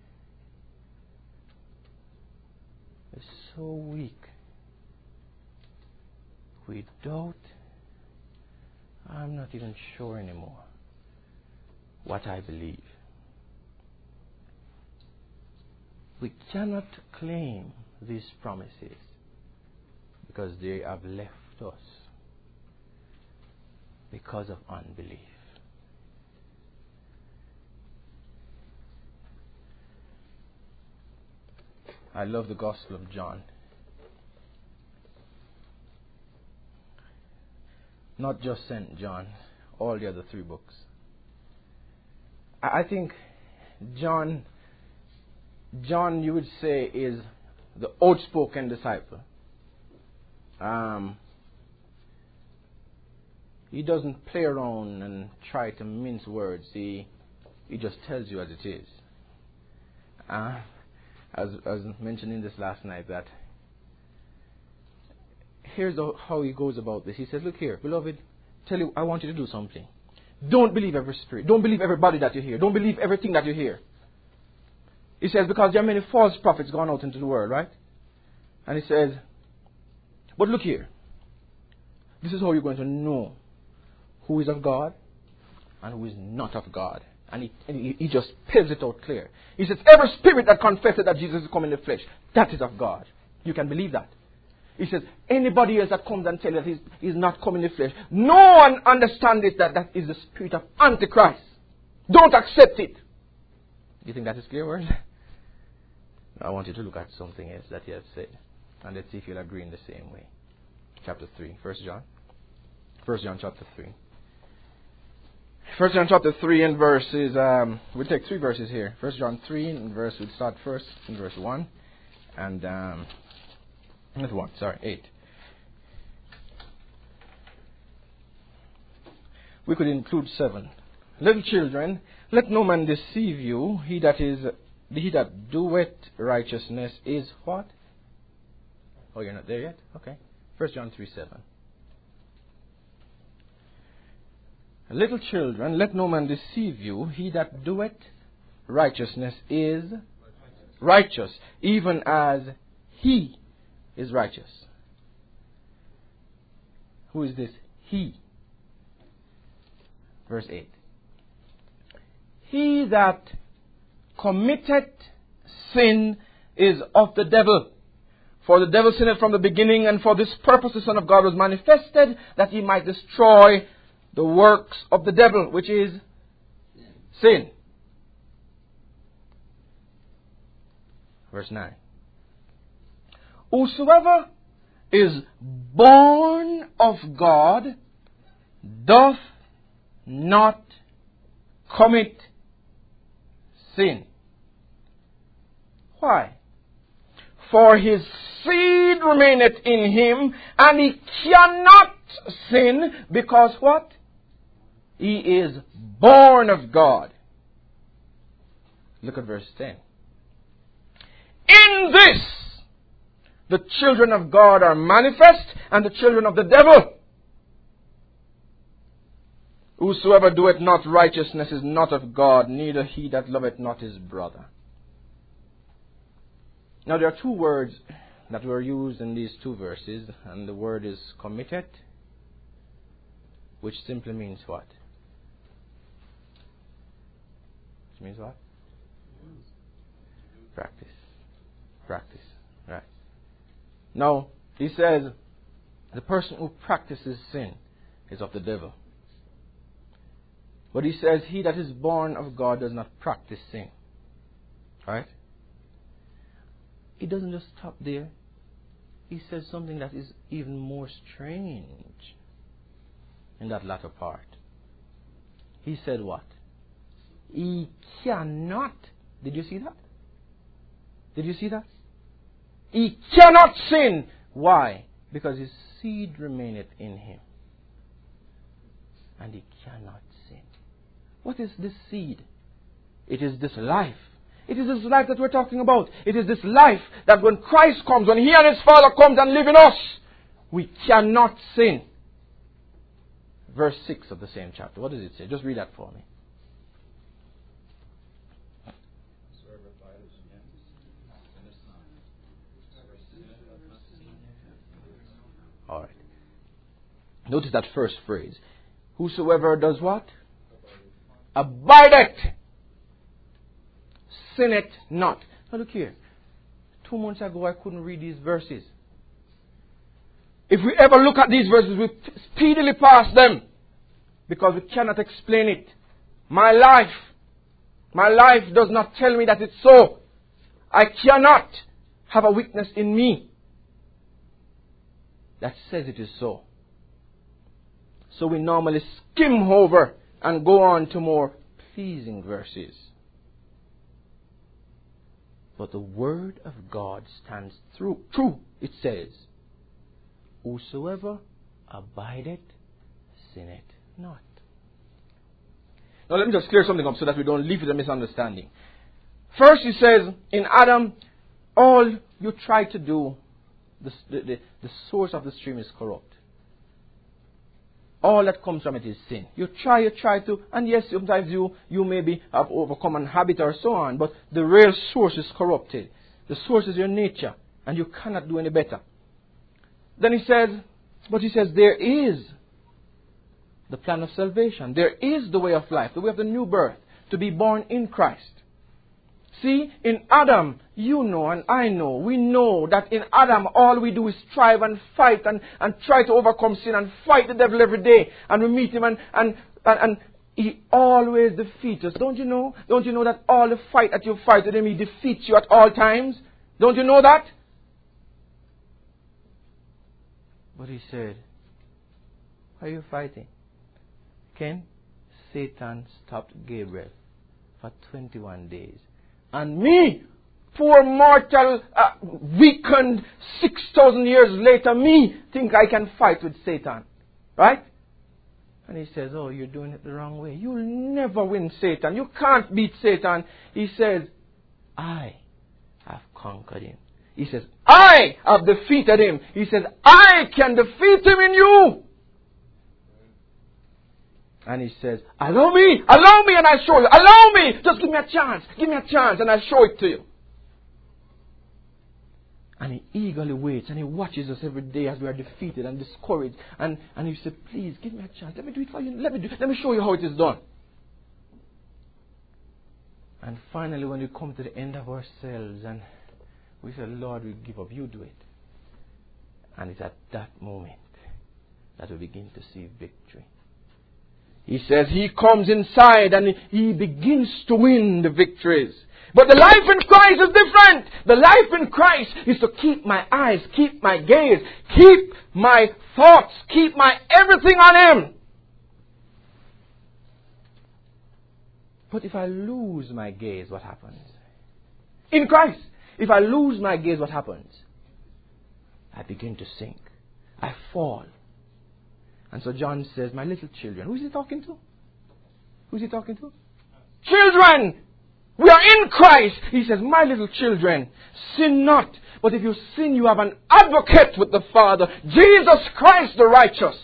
is so weak. We doubt. I'm not even sure anymore what I believe. We cannot claim these promises because they have left us because of unbelief. I love the Gospel of John. Not just St. John, all the other 3 books. I think John, you would say, is the outspoken disciple. He doesn't play around and try to mince words. He just tells you as it is. As mentioned in this last night, that here's how he goes about this. He says, look here, beloved, I want you to do something. Don't believe every spirit. Don't believe everybody that you hear. Don't believe everything that you hear. He says, because there are many false prophets gone out into the world, right? And he says, but look here. This is how you're going to know who is of God and who is not of God. And he just spells it out clear. He says, every spirit that confesses that Jesus is come in the flesh, that is of God. You can believe that. He says, anybody else that comes and tells us he's not come in the flesh, no one understands it, that is the spirit of Antichrist. Don't accept it. You think that is clear words? I want you to look at something else that he has said. And let's see if you'll agree in the same way. Chapter 3, 1 John. 1 John chapter 3. 1 John chapter 3 and verses, we'll take 3 verses here. 1 John 3 and verse, we'll start first in verse 1. And, not 1, sorry, 8. We could include 7. Little children, let no man deceive you. He that doeth righteousness is what? Oh, you're not there yet? Okay. 1 John 3:7. Little children, let no man deceive you. He that doeth righteousness is righteous, even as He is righteous. Who is this He? Verse 8. He that committeth sin is of the devil. For the devil sinned from the beginning, and for this purpose the Son of God was manifested, that He might destroy the works of the devil, which is sin. Verse 9. Whosoever is born of God doth not commit sin. Why? For his seed remaineth in him, and he cannot sin, because what? He is born of God. Look at verse 10. In this, the children of God are manifest, and the children of the devil. Whosoever doeth not righteousness is not of God, neither he that loveth not his brother. Now there are 2 words that were used in these 2 verses, and the word is committed, which simply means what? Which means what? Practice. Practice. Right. Now, he says, the person who practices sin is of the devil. But he says, he that is born of God does not practice sin. Right? He doesn't just stop there. He says something that is even more strange in that latter part. He said what? He cannot. Did you see that? Did you see that? He cannot sin. Why? Because his seed remaineth in him. And he cannot sin. What is this seed? It is this life. It is this life that we're talking about. It is this life that when Christ comes, when He and His Father comes and live in us, we cannot sin. Verse 6 of the same chapter. What does it say? Just read that for me. All right. Notice that first phrase. Whosoever does what? Abideth. Sinneth not. Now look here. 2 months ago I couldn't read these verses. If we ever look at these verses, we speedily pass them. Because we cannot explain it. My life does not tell me that it's so. I cannot have a witness in me that says it is so. So we normally skim over and go on to more pleasing verses. But the Word of God stands true. It says, whosoever abideth, sinneth not. Now let me just clear something up so that we don't leave with a misunderstanding. First he says, in Adam, all you try to do, the source of the stream is corrupt. All that comes from it is sin. You try to, and yes, sometimes you maybe have overcome a habit or so on, but the real source is corrupted. The source is your nature, and you cannot do any better. Then he says, there is the plan of salvation. There is the way of life, the way of the new birth, to be born in Christ. See, in Adam, you know and I know, we know that in Adam all we do is strive and fight and try to overcome sin and fight the devil every day. And we meet him and he always defeats us. Don't you know? Don't you know that all the fight that you fight with him, he defeats you at all times? Don't you know that? But he said, why are you fighting? Ken, Satan stopped Gabriel for 21 days. And me, poor mortal, weakened 6,000 years later, me think I can fight with Satan. Right? And he says, oh, you're doing it the wrong way. You'll never win Satan. You can't beat Satan. He says, I have conquered him. He says, I have defeated him. He says, I can defeat him in you. And he says, allow me and I'll show you. Allow me, just give me a chance and I'll show it to you. And he eagerly waits and he watches us every day as we are defeated and discouraged. And he says, please, give me a chance. Let me do it for you. Let me show you how it is done. And finally, when we come to the end of ourselves and we say, Lord, we give up, you do it. And it's at that moment that we begin to see victory. He says he comes inside and he begins to win the victories. But the life in Christ is different. The life in Christ is to keep my eyes, keep my gaze, keep my thoughts, keep my everything on Him. But if I lose my gaze, what happens? In Christ, if I lose my gaze, what happens? I begin to sink. I fall. And so John says, my little children. Who is he talking to? Who is he talking to? Children! We are in Christ. He says, my little children, sin not. But if you sin, you have an advocate with the Father, Jesus Christ the righteous.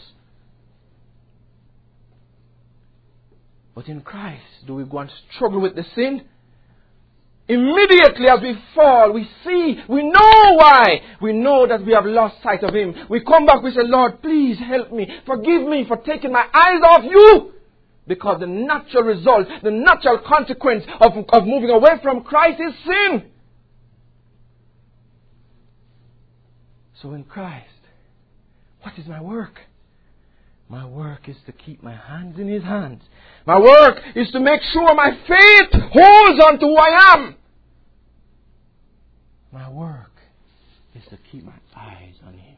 But in Christ, do we go and struggle with the sin? Immediately as we fall, we see, we know why. We know that we have lost sight of Him. We come back, we say, Lord, please help me. Forgive me for taking my eyes off you. Because the natural result, the natural consequence of moving away from Christ is sin. So in Christ, what is my work? My work is to keep my hands in His hands. My work is to make sure my faith holds on to who I am. My work is to keep my eyes on Him.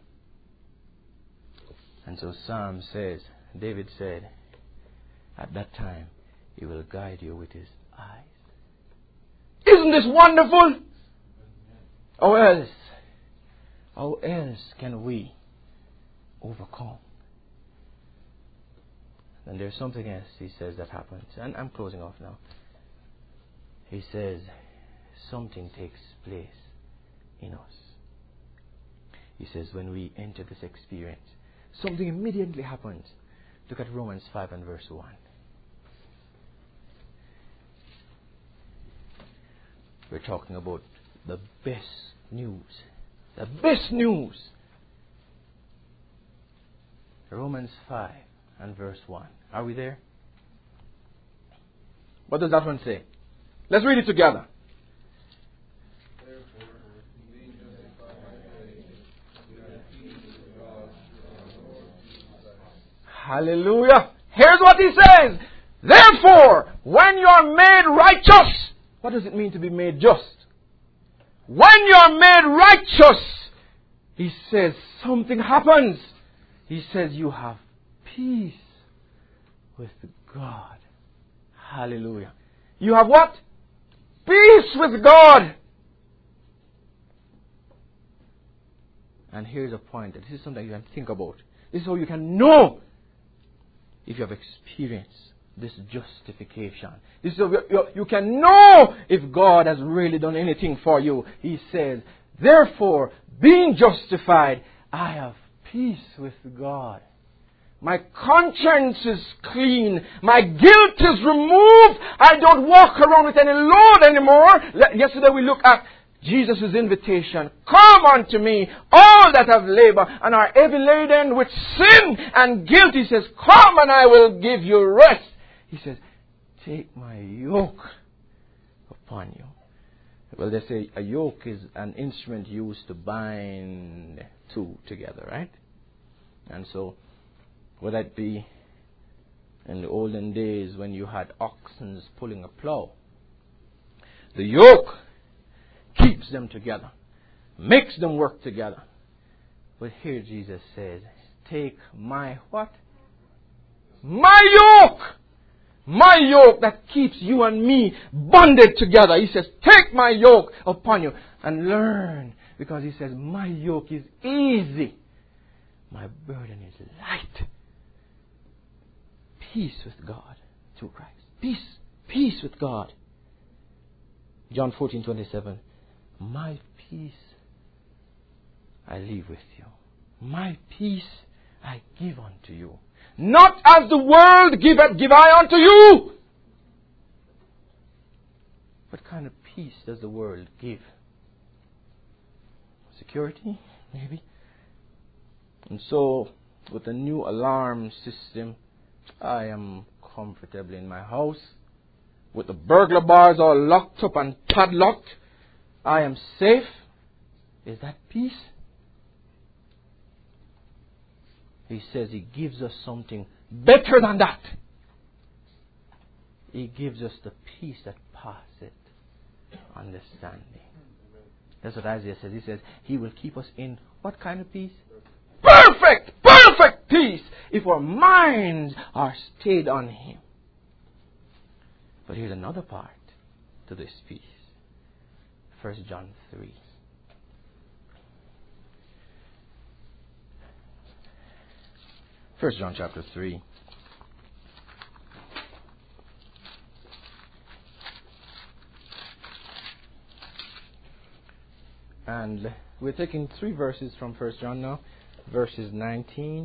And so Psalm says, David said, at that time, He will guide you with His eyes. Isn't this wonderful? How else can we overcome? And there's something else he says that happens. And I'm closing off now. He says, something takes place in us. He says, when we enter this experience, something immediately happens. Look at Romans 5 and verse 1. We're talking about the best news. The best news. Romans 5 and verse 1. Are we there? What does that one say? Let's read it together. Hallelujah. Here's what he says. Therefore, when you're made righteous, what does it mean to be made just? When you're made righteous, he says something happens. He says you have peace with God. Hallelujah. You have what? Peace with God. And here's a point. This is something you can think about. This is how you can know if you have experienced this justification. This is how you can know if God has really done anything for you. He says, therefore, being justified, I have peace with God. My conscience is clean. My guilt is removed. I don't walk around with any load anymore. Yesterday we looked at Jesus' invitation. Come unto me, all that have labor and are heavy laden with sin and guilt. He says, come and I will give you rest. He says, take my yoke upon you. Well, they say a yoke is an instrument used to bind two together, right? And so, would that be in the olden days when you had oxen pulling a plow? The yoke keeps them together, makes them work together. But here Jesus says, take my what? My yoke! My yoke that keeps you and me bonded together. He says, take my yoke upon you and learn. Because he says, my yoke is easy. My burden is light. Peace with God through Christ. Peace with God. John 14:27. My peace I leave with you. My peace I give unto you. Not as the world giveth, give I unto you. What kind of peace does the world give? Security, maybe. And so, with the new alarm system, I am comfortable in my house. With the burglar bars all locked up and padlocked, I am safe. Is that peace? He says he gives us something better than that. He gives us the peace that passeth understanding. That's what Isaiah says. He says he will keep us in what kind of peace? Perfect peace if our minds are stayed on him. But here's another part to this peace. 1 John 3. First John chapter 3. And we're taking 3 verses from 1 John now. Verses 19.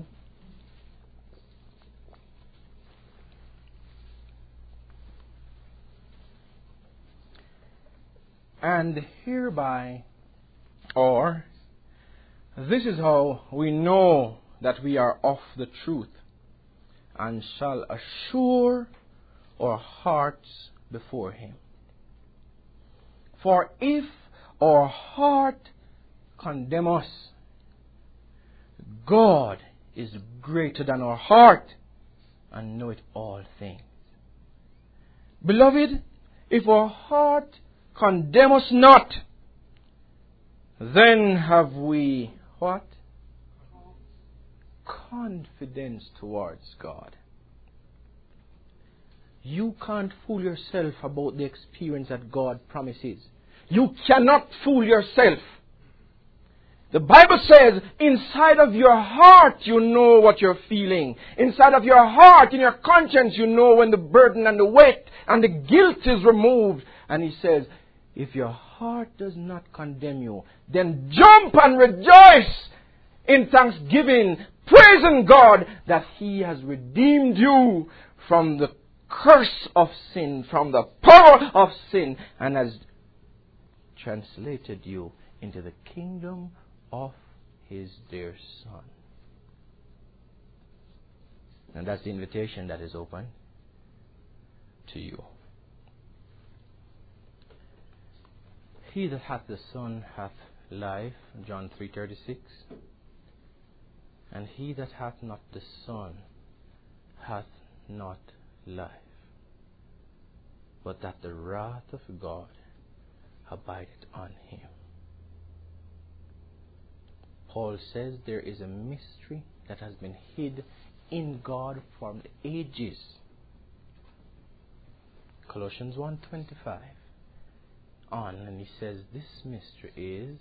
And hereby, or this is how we know that we are of the truth, and shall assure our hearts before him. For if our heart condemn us, God is greater than our heart and knoweth all things. Beloved, if our heart condemn us not, then have we what? Confidence towards God. You can't fool yourself about the experience that God promises. You cannot fool yourself. The Bible says, inside of your heart you know what you're feeling. Inside of your heart, in your conscience, you know when the burden and the weight and the guilt is removed. And He says, if your heart does not condemn you, then jump and rejoice in thanksgiving, praising God that He has redeemed you from the curse of sin, from the power of sin, and has translated you into the kingdom of His dear Son. And that's the invitation that is open to you. He that hath the Son hath life, John 3:36. And he that hath not the Son hath not life, but that the wrath of God abideth on him. Paul says there is a mystery that has been hid in God from the ages. Colossians 1:25 on, and he says this mystery is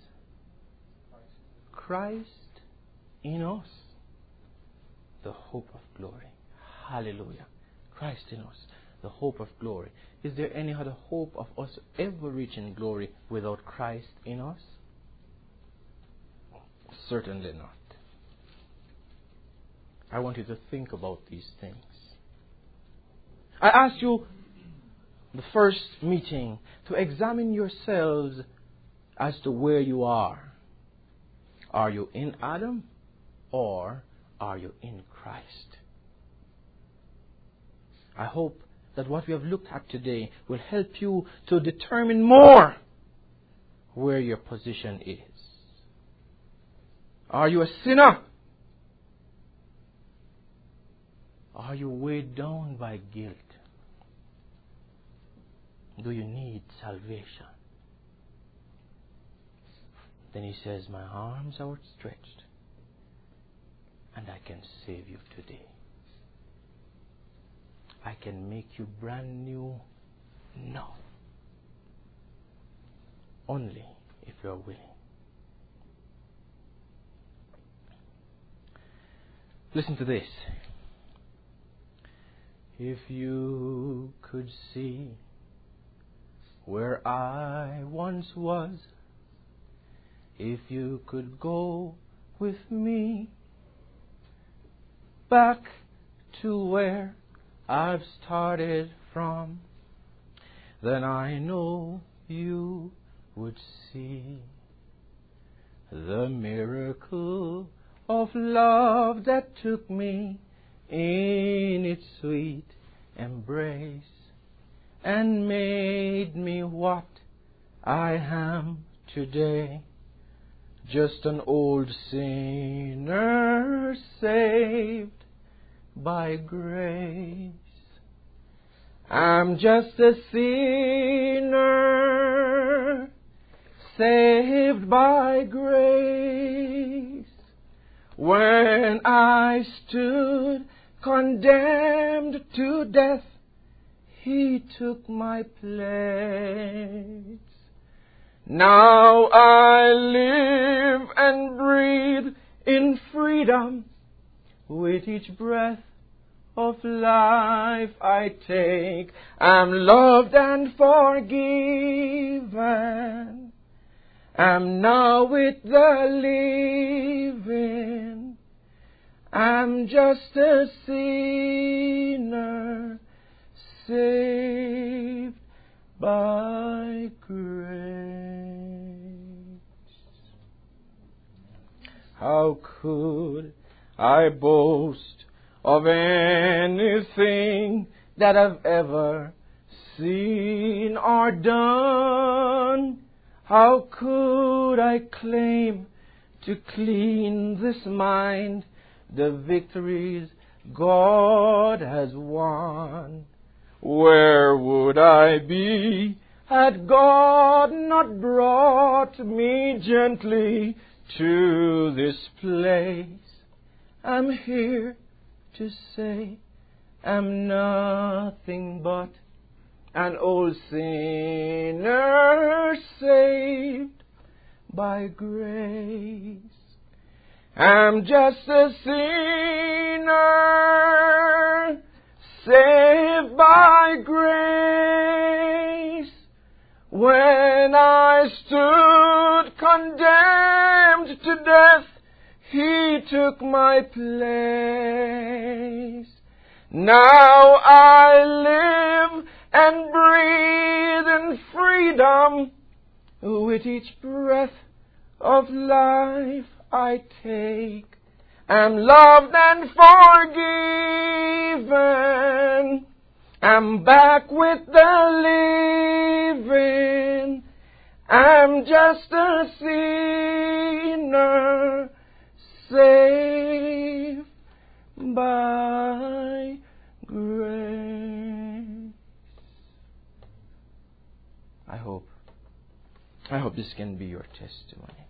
Christ in us, the hope of glory. Hallelujah. Christ in us, the hope of glory. Is there any other hope of us ever reaching glory without Christ in us? Certainly not. I want you to think about these things. I asked you the first meeting to examine yourselves as to where you are. Are you in Adam or are you in Christ? I hope that what we have looked at today will help you to determine more where your position is. Are you a sinner? Are you weighed down by guilt? Do you need salvation? Then he says, my arms are outstretched and I can save you today. I can make you brand new now. Only if you are willing. Listen to this. If you could see where I once was, if you could go with me back to where I've started from, then I know you would see the miracle of love that took me in its sweet embrace and made me what I am today. Just an old sinner saved by grace. I'm just a sinner saved by grace. When I stood condemned to death, He took my place. Now I live and breathe in freedom. With each breath of life I take, I'm loved and forgiven. I'm now with the living. I'm just a sinner saved by grace. How could I boast of anything that I've ever seen or done? How could I claim to clean this mind the victories God has won. Where would I be had God not brought me gently to this place? I'm here to say I'm nothing but an old sinner saved by grace. I'm just a sinner saved by grace. When I stood condemned to death, He took my place. Now I live and breathe in freedom. With each breath of life I take, I'm loved and forgiven. I'm back with the living. I'm just a sinner saved by grace. I hope this can be your testimony.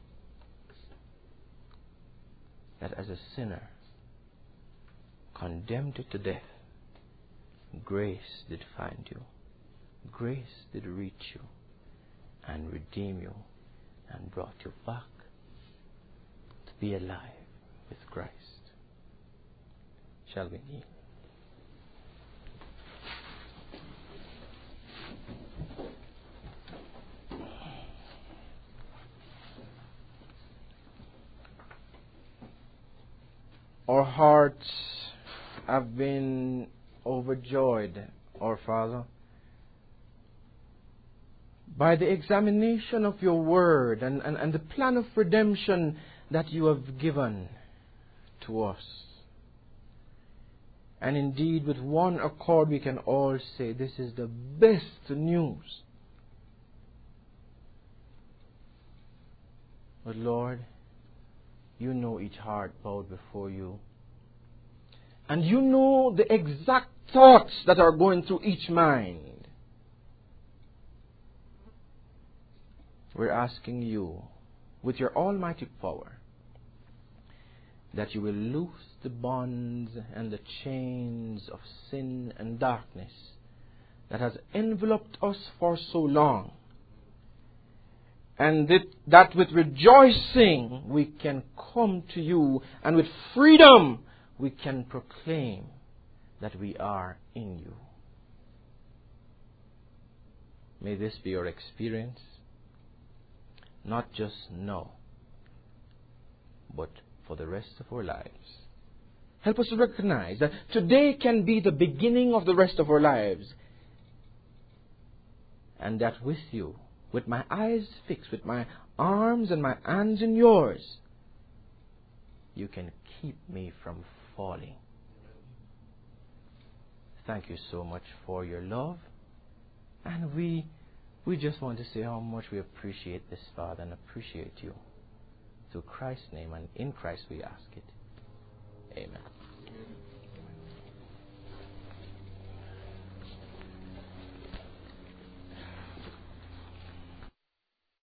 That as a sinner, condemned to death, grace did find you. Grace did reach you and redeem you and brought you back to be alive with Christ. Shall we kneel? Our hearts have been overjoyed, our Father, by the examination of your word and the plan of redemption that you have given to us. And indeed, with one accord, we can all say this is the best news. But Lord, you know each heart bowed before you. And you know the exact thoughts that are going through each mind. We're asking you, with your almighty power, that you will loose the bonds and the chains of sin and darkness that has enveloped us for so long. And that with rejoicing we can come to you, and with freedom we can proclaim that we are in you. May this be your experience, not just now, but for the rest of our lives. Help us to recognize that today can be the beginning of the rest of our lives, and that with you, with my eyes fixed, with my arms and my hands in yours, you can keep me from falling. Thank you so much for your love. And we just want to say how much we appreciate this, Father, and appreciate you. Through Christ's name and in Christ we ask it. Amen.